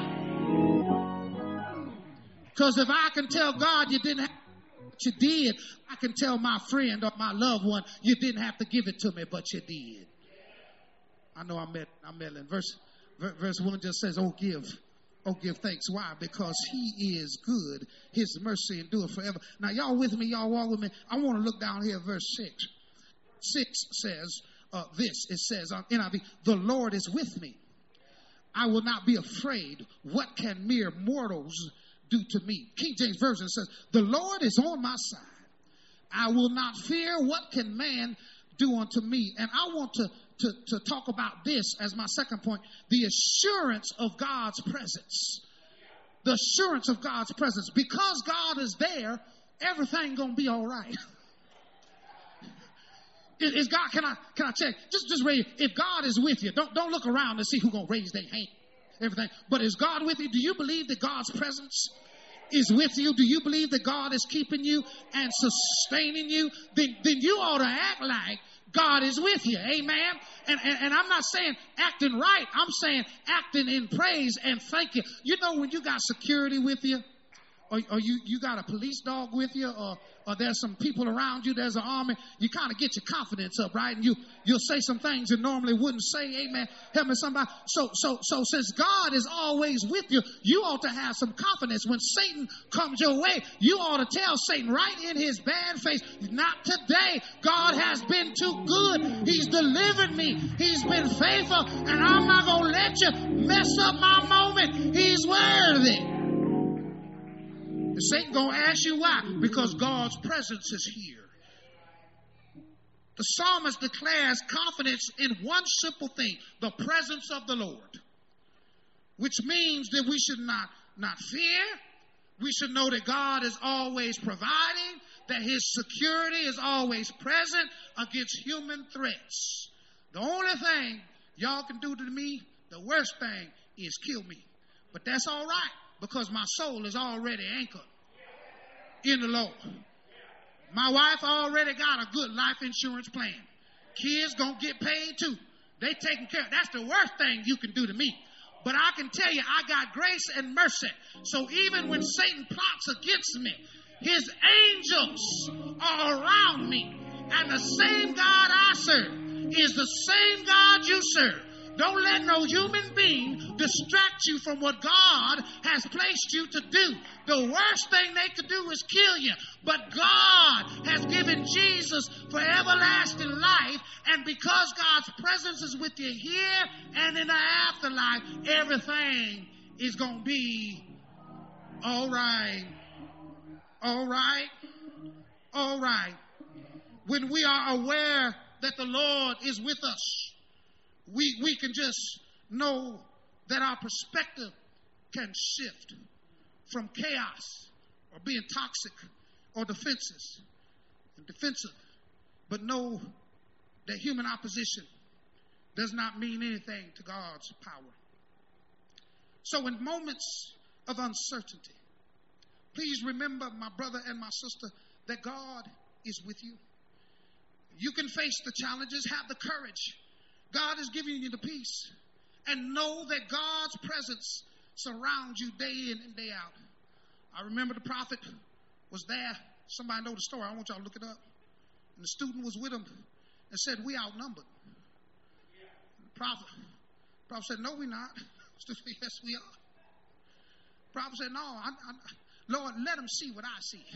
Because if I can tell God you didn't have what you did, I can tell my friend or my loved one you didn't have to give it to me, but you did. I know I'm meddling. Verse 1 just says, oh, give thanks. Why? Because he is good. His mercy endureth forever. Now, y'all with me? Y'all walk with me? I want to look down here at verse 6. 6 says this. It says on NIV, the Lord is with me. I will not be afraid. What can mere mortals do to me? King James Version says, the Lord is on my side. I will not fear. What can man do unto me? And I want to talk about this as my second point, the assurance of God's presence. The assurance of God's presence. Because God is there, everything gonna be all right. Is God, can I check? Just raise, if God is with you, don't look around and see who gonna raise their hand, everything. But is God with you? Do you believe that God's presence is with you? Do you believe that God is keeping you and sustaining you? Then you ought to act like God is with you. Amen. And I'm not saying acting right. I'm saying acting in praise and thank you. You know, when you got security with you, or you got a police dog with you, or there's some people around you, there's an army, you kind of get your confidence up, right? And you'll say some things you normally wouldn't say. Amen. Help me somebody. So since God is always with you, you ought to have some confidence. When Satan comes your way, you ought to tell Satan right in his bad face, not today. God has been too good. He's delivered me. He's been faithful, and I'm not going to let you mess up my moment. He's worthy. And Satan going to ask you why? Because God's presence is here. The psalmist declares confidence in one simple thing, the presence of the Lord, which means that we should not fear. We should know that God is always providing, that his security is always present against human threats. The only thing y'all can do to me, the worst thing, is kill me. But that's all right, because my soul is already anchored in the Lord. My wife already got a good life insurance plan. Kids gonna get paid too. They taken care of. That's the worst thing you can do to me. But I can tell you, I got grace and mercy. So even when Satan plots against me, his angels are around me. And the same God I serve is the same God you serve. Don't let no human being distract you from what God has placed you to do. The worst thing they could do is kill you. But God has given Jesus for everlasting life. And because God's presence is with you here and in the afterlife, everything is going to be all right. All right. All right. When we are aware that the Lord is with us, we can just know that our perspective can shift from chaos or being toxic or defensive, but know that human opposition does not mean anything to God's power. So in moments of uncertainty, please remember, my brother and my sister, that God is with you. You can face the challenges, have the courage. God is giving you the peace. And know that God's presence surrounds you day in and day out. I remember the prophet was there. Somebody know the story. I want y'all to look it up. And the student was with him and said, we outnumbered. The prophet said, no, we're not. Yes, we are. The prophet said, no, Lord, let him see what I see.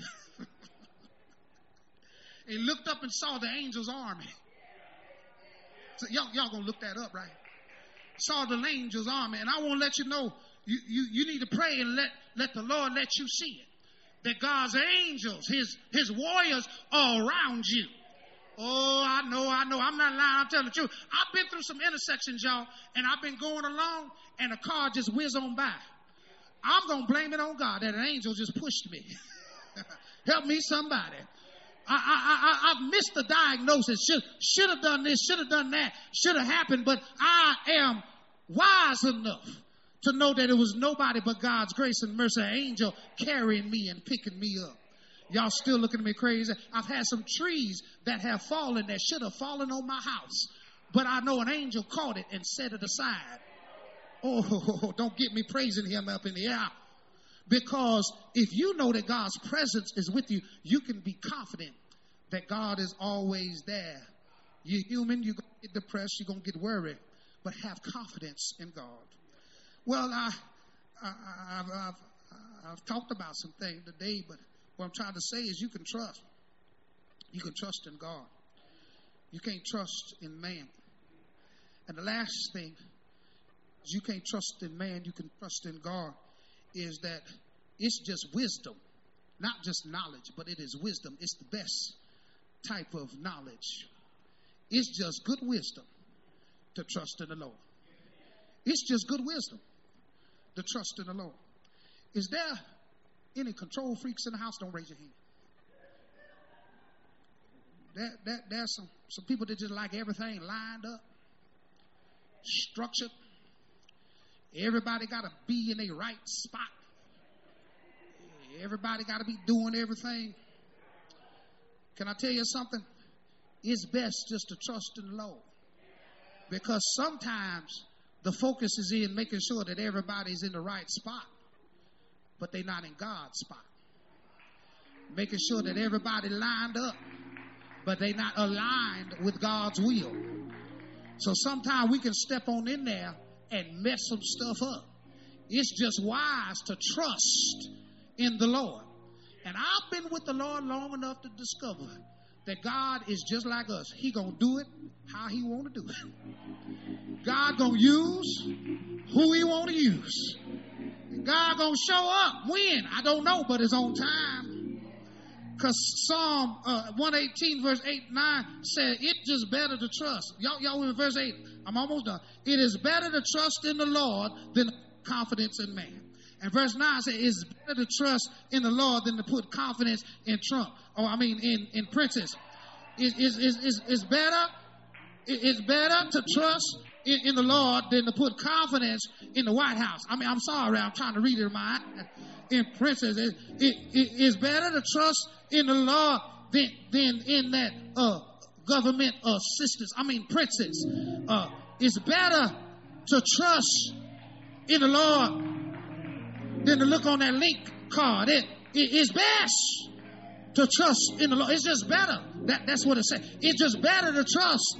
He looked up and saw the angels' army. So y'all gonna look that up, right? Saw the angels' army, and I want to let you know you need to pray and let the Lord let you see it. That God's angels, His warriors, are around you. Oh, I know. I'm not lying. I'm telling the truth. I've been through some intersections, y'all, and I've been going along, and a car just whizzed on by. I'm gonna blame it on God that an angel just pushed me. Help me, somebody. I've missed the diagnosis. Should have done this, should have done that, should have happened, but I am wise enough to know that it was nobody but God's grace and mercy, an angel carrying me and picking me up. Y'all still looking at me crazy? I've had some trees that have fallen that should have fallen on my house, but I know an angel caught it and set it aside. Oh, don't get me praising him up in the air. Because if you know that God's presence is with you, you can be confident that God is always there. You're human, you're going to get depressed, you're going to get worried, but have confidence in God. Well, I've talked about some things today, but what I'm trying to say is you can trust. You can trust in God. You can't trust in man. And the last thing is you can't trust in man, you can trust in God. Is that it's just wisdom, not just knowledge, but it is wisdom. It's the best type of knowledge. It's just good wisdom to trust in the Lord. It's just good wisdom to trust in the Lord. Is there any control freaks in the house? Don't raise your hand. There's some people that just like everything lined up, structured. Everybody got to be in a right spot. Everybody got to be doing everything. Can I tell you something? It's best just to trust in the Lord. Because sometimes the focus is in making sure that everybody's in the right spot, but they're not in God's spot. Making sure that everybody lined up, but they're not aligned with God's will. So sometimes we can step on in there and mess some stuff up. It's just wise to trust in the Lord. And I've been with the Lord long enough to discover that God is just like us. He gonna do it how he want to do it. God gonna use who he want to use. And God gonna show up when? I don't know, but it's on time. Because Psalm 118 verse 8-9 said it's just better to trust. Y'all in verse 8. I'm almost done. It is better to trust in the Lord than confidence in man. And verse 9 says it's better to trust in the Lord than to put confidence in Trump. In princes. It's better to trust in the Lord than to put confidence in the White House. I'm sorry, I'm trying to read it in princes. It's better to trust in the Lord than in that government assistance. Princes. It's better to trust in the Lord than to look on that link card. It's best to trust in the Lord. It's just better. That's what it says. It's just better to trust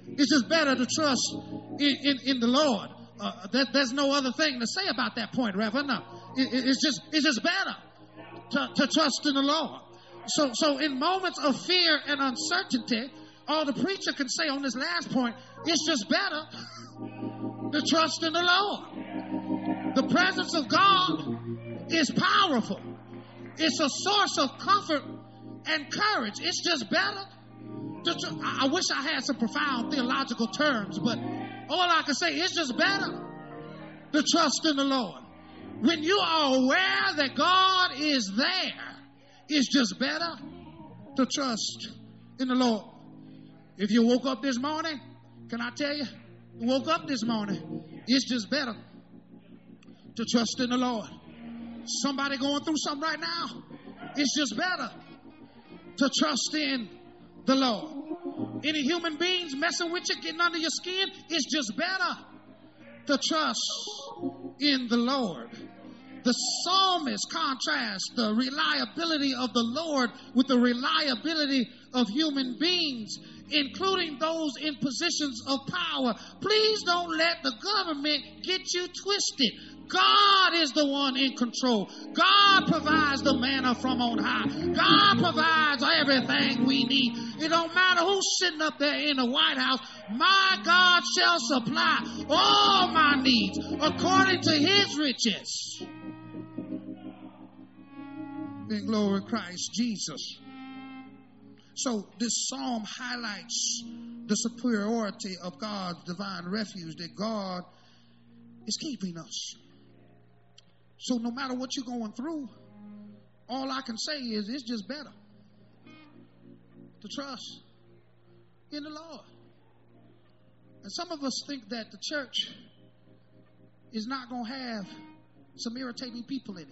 It's just better to trust in the Lord. There's no other thing to say about that point, Reverend. No, it's just better to trust in the Lord. So in moments of fear and uncertainty, all the preacher can say on this last point, it's just better to trust in the Lord. The presence of God is powerful. It's a source of comfort and courage. It's just better. I wish I had some profound theological terms, but all I can say is just better to trust in the Lord. When you are aware that God is there, it's just better to trust in the Lord. If you woke up this morning, can I tell you, you woke up this morning, it's just better to trust in the Lord. Somebody going through something right now, it's just better to trust in the Lord. Any human beings messing with you, getting under your skin, it's just better to trust in the Lord. The psalmist contrasts the reliability of the Lord with the reliability of human beings, including those in positions of power. Please don't let the government get you twisted. God is the one in control. God provides the manna from on high. God provides everything we need. It don't matter who's sitting up there in the White House. My God shall supply all my needs according to his riches in glory Christ Jesus. So this psalm highlights the superiority of God's divine refuge, that God is keeping us. So no matter what you're going through, all I can say is it's just better to trust in the Lord. And some of us think that the church is not going to have some irritating people in it.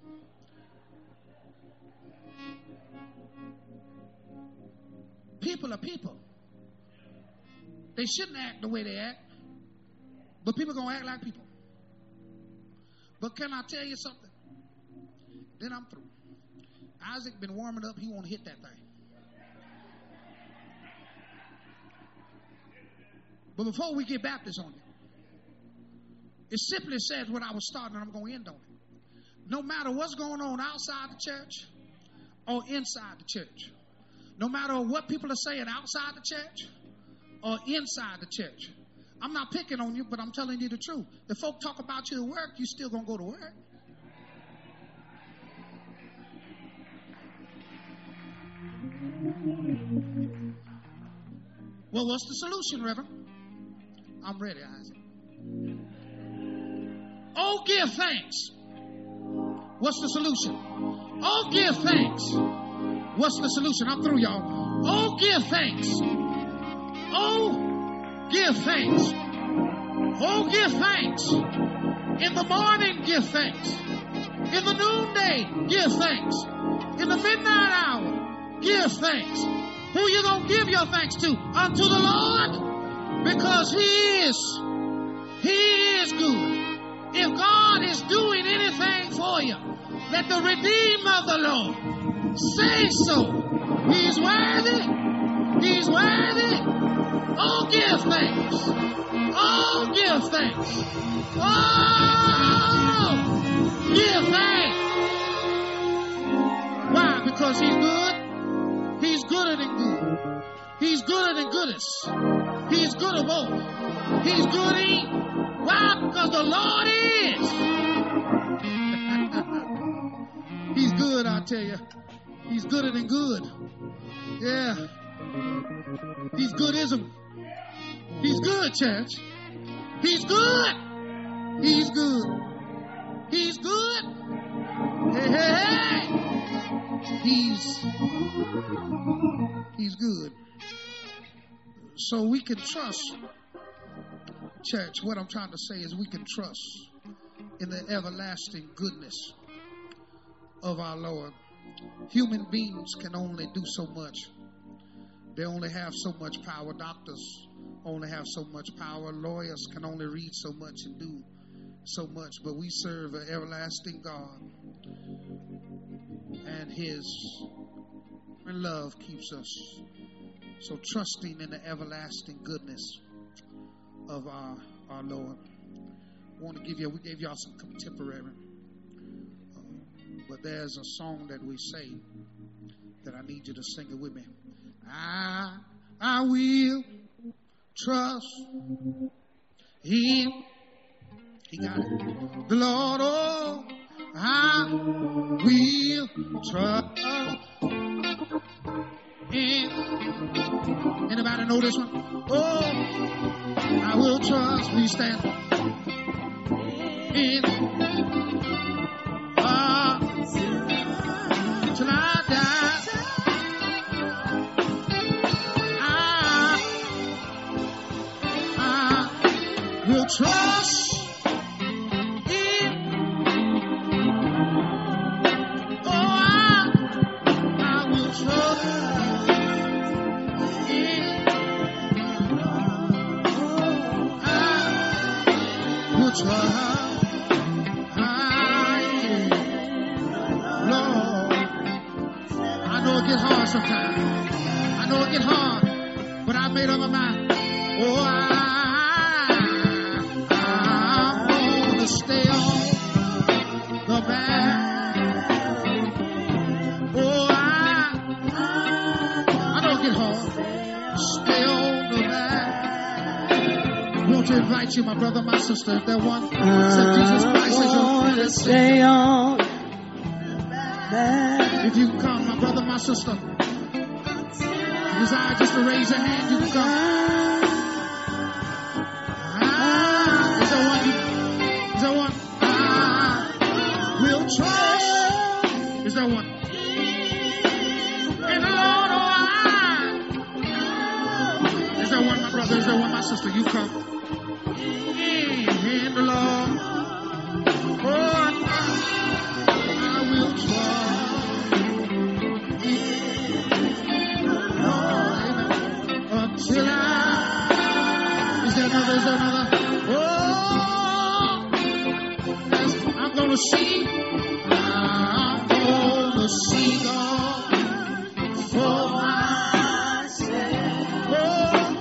People are people. They shouldn't act the way they act, but people are going to act like people. But can I tell you something? Then I'm through. Isaac been warming up. He want to hit that thing. But before we get Baptist on you, it simply says what I was starting and I'm going to end on it. No matter what's going on outside the church or inside the church, no matter what people are saying outside the church or inside the church, I'm not picking on you, but I'm telling you the truth. If folk talk about you at work, you still going to go to work. Well, what's the solution, Reverend? I'm ready, Isaac. Oh, give thanks. What's the solution? Oh, give thanks. What's the solution? I'm through, y'all. Oh, give thanks. Oh, give thanks. Oh, give thanks. In the morning, give thanks. In the noonday, give thanks. In the midnight hour, give thanks. Who you gonna give your thanks to? Unto the Lord, because He is good. If God is doing anything for you, let the Redeemer of the Lord say so. He's worthy. He's worthy. Oh, give thanks. Oh, give thanks. Oh, give thanks. Why? Because He's good. He's gooder than good. He's gooder than goodest. He's good of all. He's goody. Why? Because the Lord is. He's good, I tell you. He's gooder than good. Yeah. He's goodism. He's good, church. He's good. He's good. He's good. Hey, hey, hey. He's good. So we can trust, church, what I'm trying to say is we can trust in the everlasting goodness of our Lord. Human beings can only do so much. They only have so much power. Doctors only have so much power. Lawyers can only read so much and do so much. But we serve an everlasting God, and His love keeps us So trusting in the everlasting goodness of our Lord. We gave y'all some contemporary. But there's a song that we say that I need you to sing it with me. I will trust Him. He got it. The Lord, oh, I will trust Him. Anybody know this one? Oh, I will trust. Please stand. In till I die, I will trust in. Oh, I will trust in. I will trust. It get hard sometimes. I know it get hard, but I made up my mind. Oh, I'm gonna stay on the back. Oh, I know it get hard. Stay on the back. I want to invite you, my brother, my sister, if there one said Jesus Christ is your friend, stay on the back. If you can come, my brother, my sister, desire just to raise your hand, you can come. Is there one? Is there one? We'll trust. Is there one? In the Lord, oh, is there one, my brother? Is there one, my sister? You come. In the Lord, oh, I will trust. Till is there another? Oh, I'm gonna see God for myself. I'm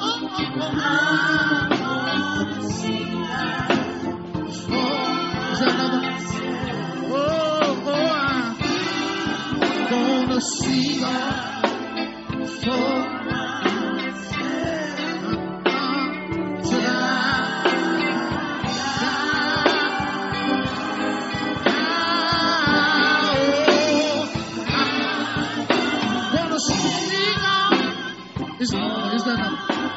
gonna see God for. Is there another? I'm gonna see God for. Is there another?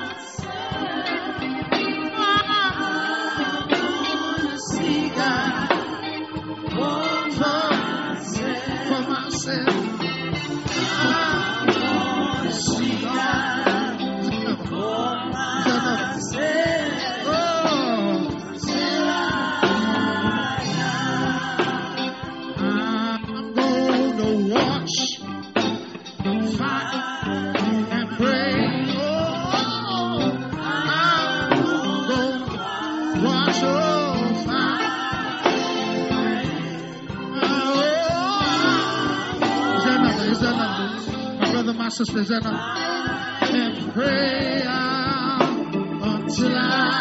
See God for myself. I want to see God for myself. I'm going to watch, fight, and pray. My sisters and pray until I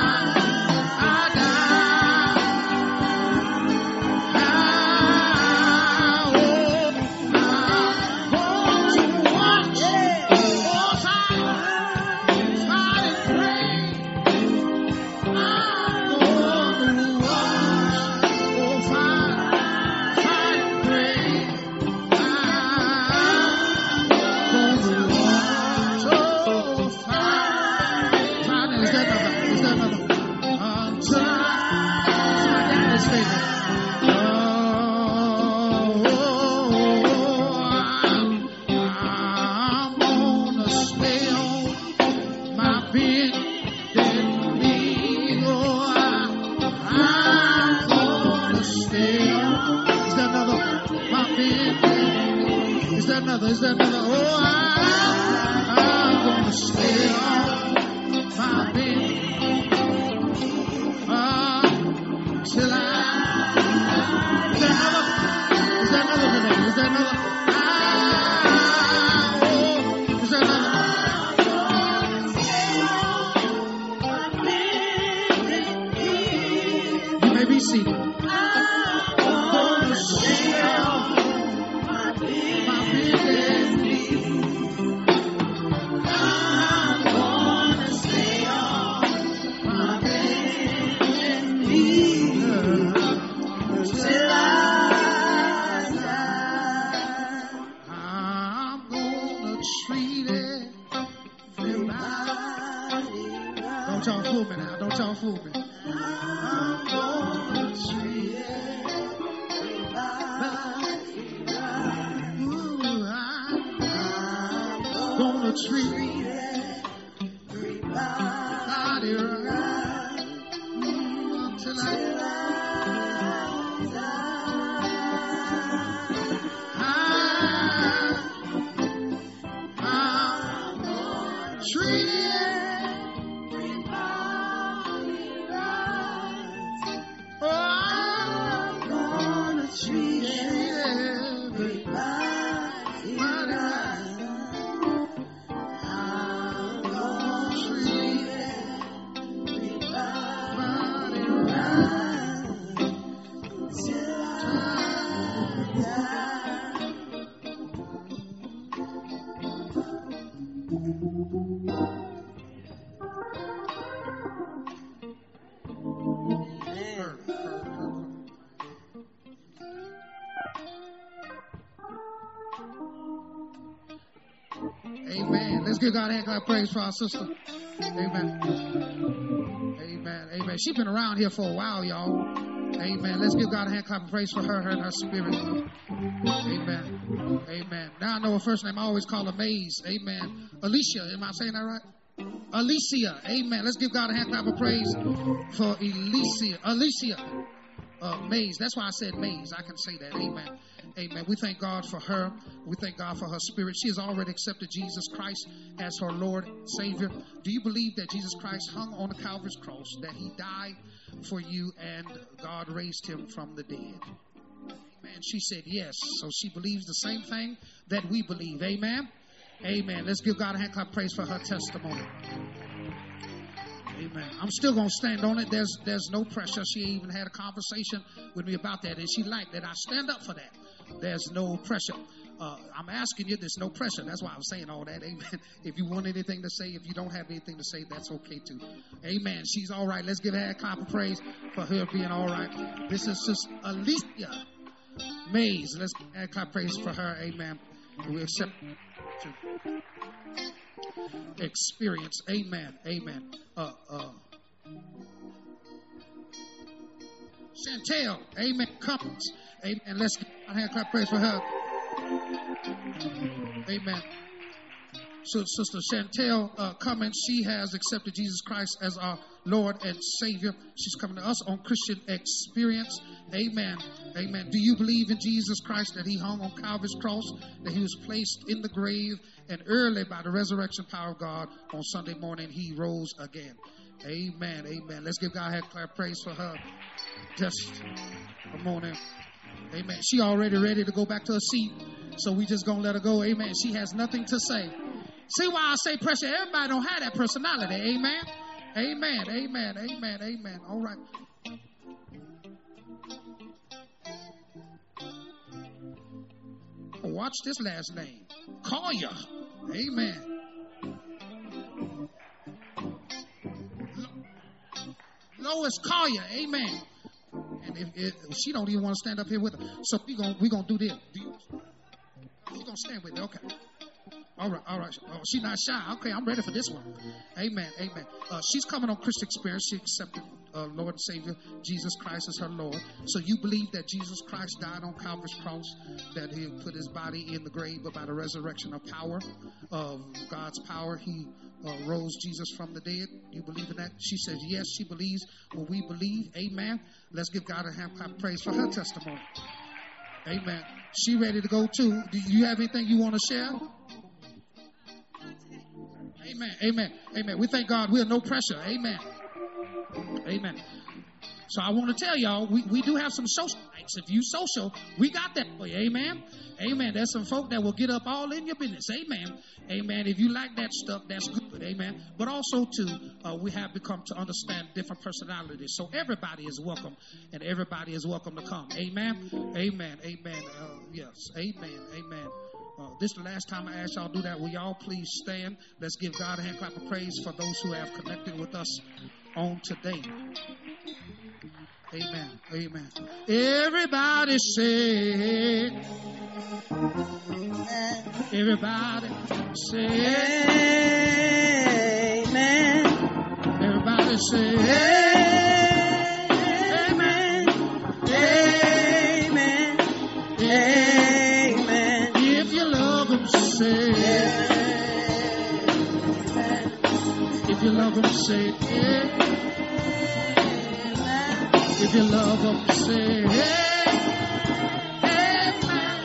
die. I want to watch, fight and pray. I'm going to watch, fight and pray. Is there another? Oh, I'm going to stay on my bed till I. Is there another? Is there another? Is there another? treat everybody right. Don't y'all fool me now. Don't y'all fool me. I'm gonna treat everybody right. Ooh, I'm gonna treat everybody right. Till I treat everybody right. Oh, I'm gonna treat everybody right. I'm gonna treat everybody right till I die. Amen. Let's give God a hand clap praise for our sister. Amen. Amen. Amen. She's been around here for a while, y'all. Amen. Let's give God a hand clap of praise for her and her spirit. Amen. Amen. Now I know her first name. I always call her Maze. Amen. Alicia. Am I saying that right? Alicia. Amen. Let's give God a hand clap of praise for Alicia. Maze. That's why I said Maze. I can say that. Amen. Amen. We thank God for her. We thank God for her spirit. She has already accepted Jesus Christ as her Lord, Savior. Do you believe that Jesus Christ hung on the Calvary's cross, that he died for you and God raised him from the dead? Amen. She said yes. So she believes the same thing that we believe. Amen. Amen. Let's give God a hand clap praise for her testimony. Amen. I'm still going to stand on it. There's no pressure. She even had a conversation with me about that, and she liked that I stand up for that. There's no pressure. I'm asking you, there's no pressure. That's why I'm saying all that. Amen. If you want anything to say, if you don't have anything to say, that's okay too. Amen. She's all right. Let's give her a clap of praise for her being all right. This is Sister Alicia Mays. Let's give her a clap of praise for her. Amen. We accept experience. Amen. Amen. Chantel. Amen. Cummings. Amen. Let's give a hand clap praise for her. Amen. So Sister Chantel Cummings, she has accepted Jesus Christ as our Lord and Savior. She's coming to us on Christian Experience. Amen. Amen. Do you believe in Jesus Christ, that he hung on Calvary's cross, that he was placed in the grave, and early by the resurrection power of God on Sunday morning he rose again? Amen. Amen. Let's give God a clap praise for her. Just a moment. Amen. She already ready to go back to her seat, so we just gonna let her go. Amen. She has nothing to say. See why I say pressure? Everybody don't have that personality. Amen. Amen. Amen. Amen. Amen. All right. Watch this last name. Collier. Amen. Lois Collier. Amen. And if she don't even want to stand up here with her, so we gonna do this. You gonna stand with her? Okay. All right. Oh, she's not shy. Okay, I'm ready for this one. Amen. Amen. She's coming on Christian Experience. She accepted Lord and Savior Jesus Christ as her Lord. So you believe that Jesus Christ died on Calvary's cross, that he put his body in the grave, but by the resurrection of power, of God's power, he rose Jesus from the dead. You believe in that? She says yes, she believes what we believe. Amen. Let's give God a hand clap praise for her testimony. Amen. She ready to go too. Do you have anything you want to share? Amen. Amen. Amen. We thank God. We're no pressure. Amen. Amen. So I want to tell y'all, we do have some social nights. If you social, we got that for you. Amen. Amen. There's some folk that will get up all in your business. Amen. Amen. If you like that stuff, that's good. Amen. But also, too, we have become to understand different personalities. So everybody is welcome, and everybody is welcome to come. Amen. Amen. Amen. Yes. Amen. Amen. This is the last time I ask y'all to do that. Will y'all please stand? Let's give God a hand clap of praise for those who have connected with us on today. Amen. Amen. Everybody say, everybody say, Amen. everybody say, Amen. Amen. Amen. if you love him, say, if you love him, say, if you love him, say, amen.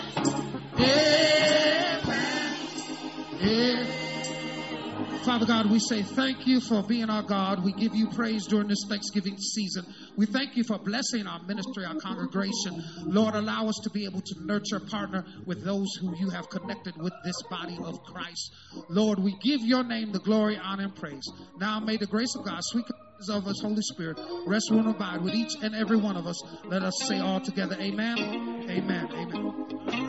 Amen. Father God, we say thank you for being our God. We give you praise during this Thanksgiving season. We thank you for blessing our ministry, our congregation. Lord, allow us to be able to nurture, partner with those who you have connected with this body of Christ. Lord, we give your name the glory, honor, and praise. Now may the grace of God, sweet of us, Holy Spirit, rest, rule, and abide with each and every one of us. Let us say all together, amen, amen, amen.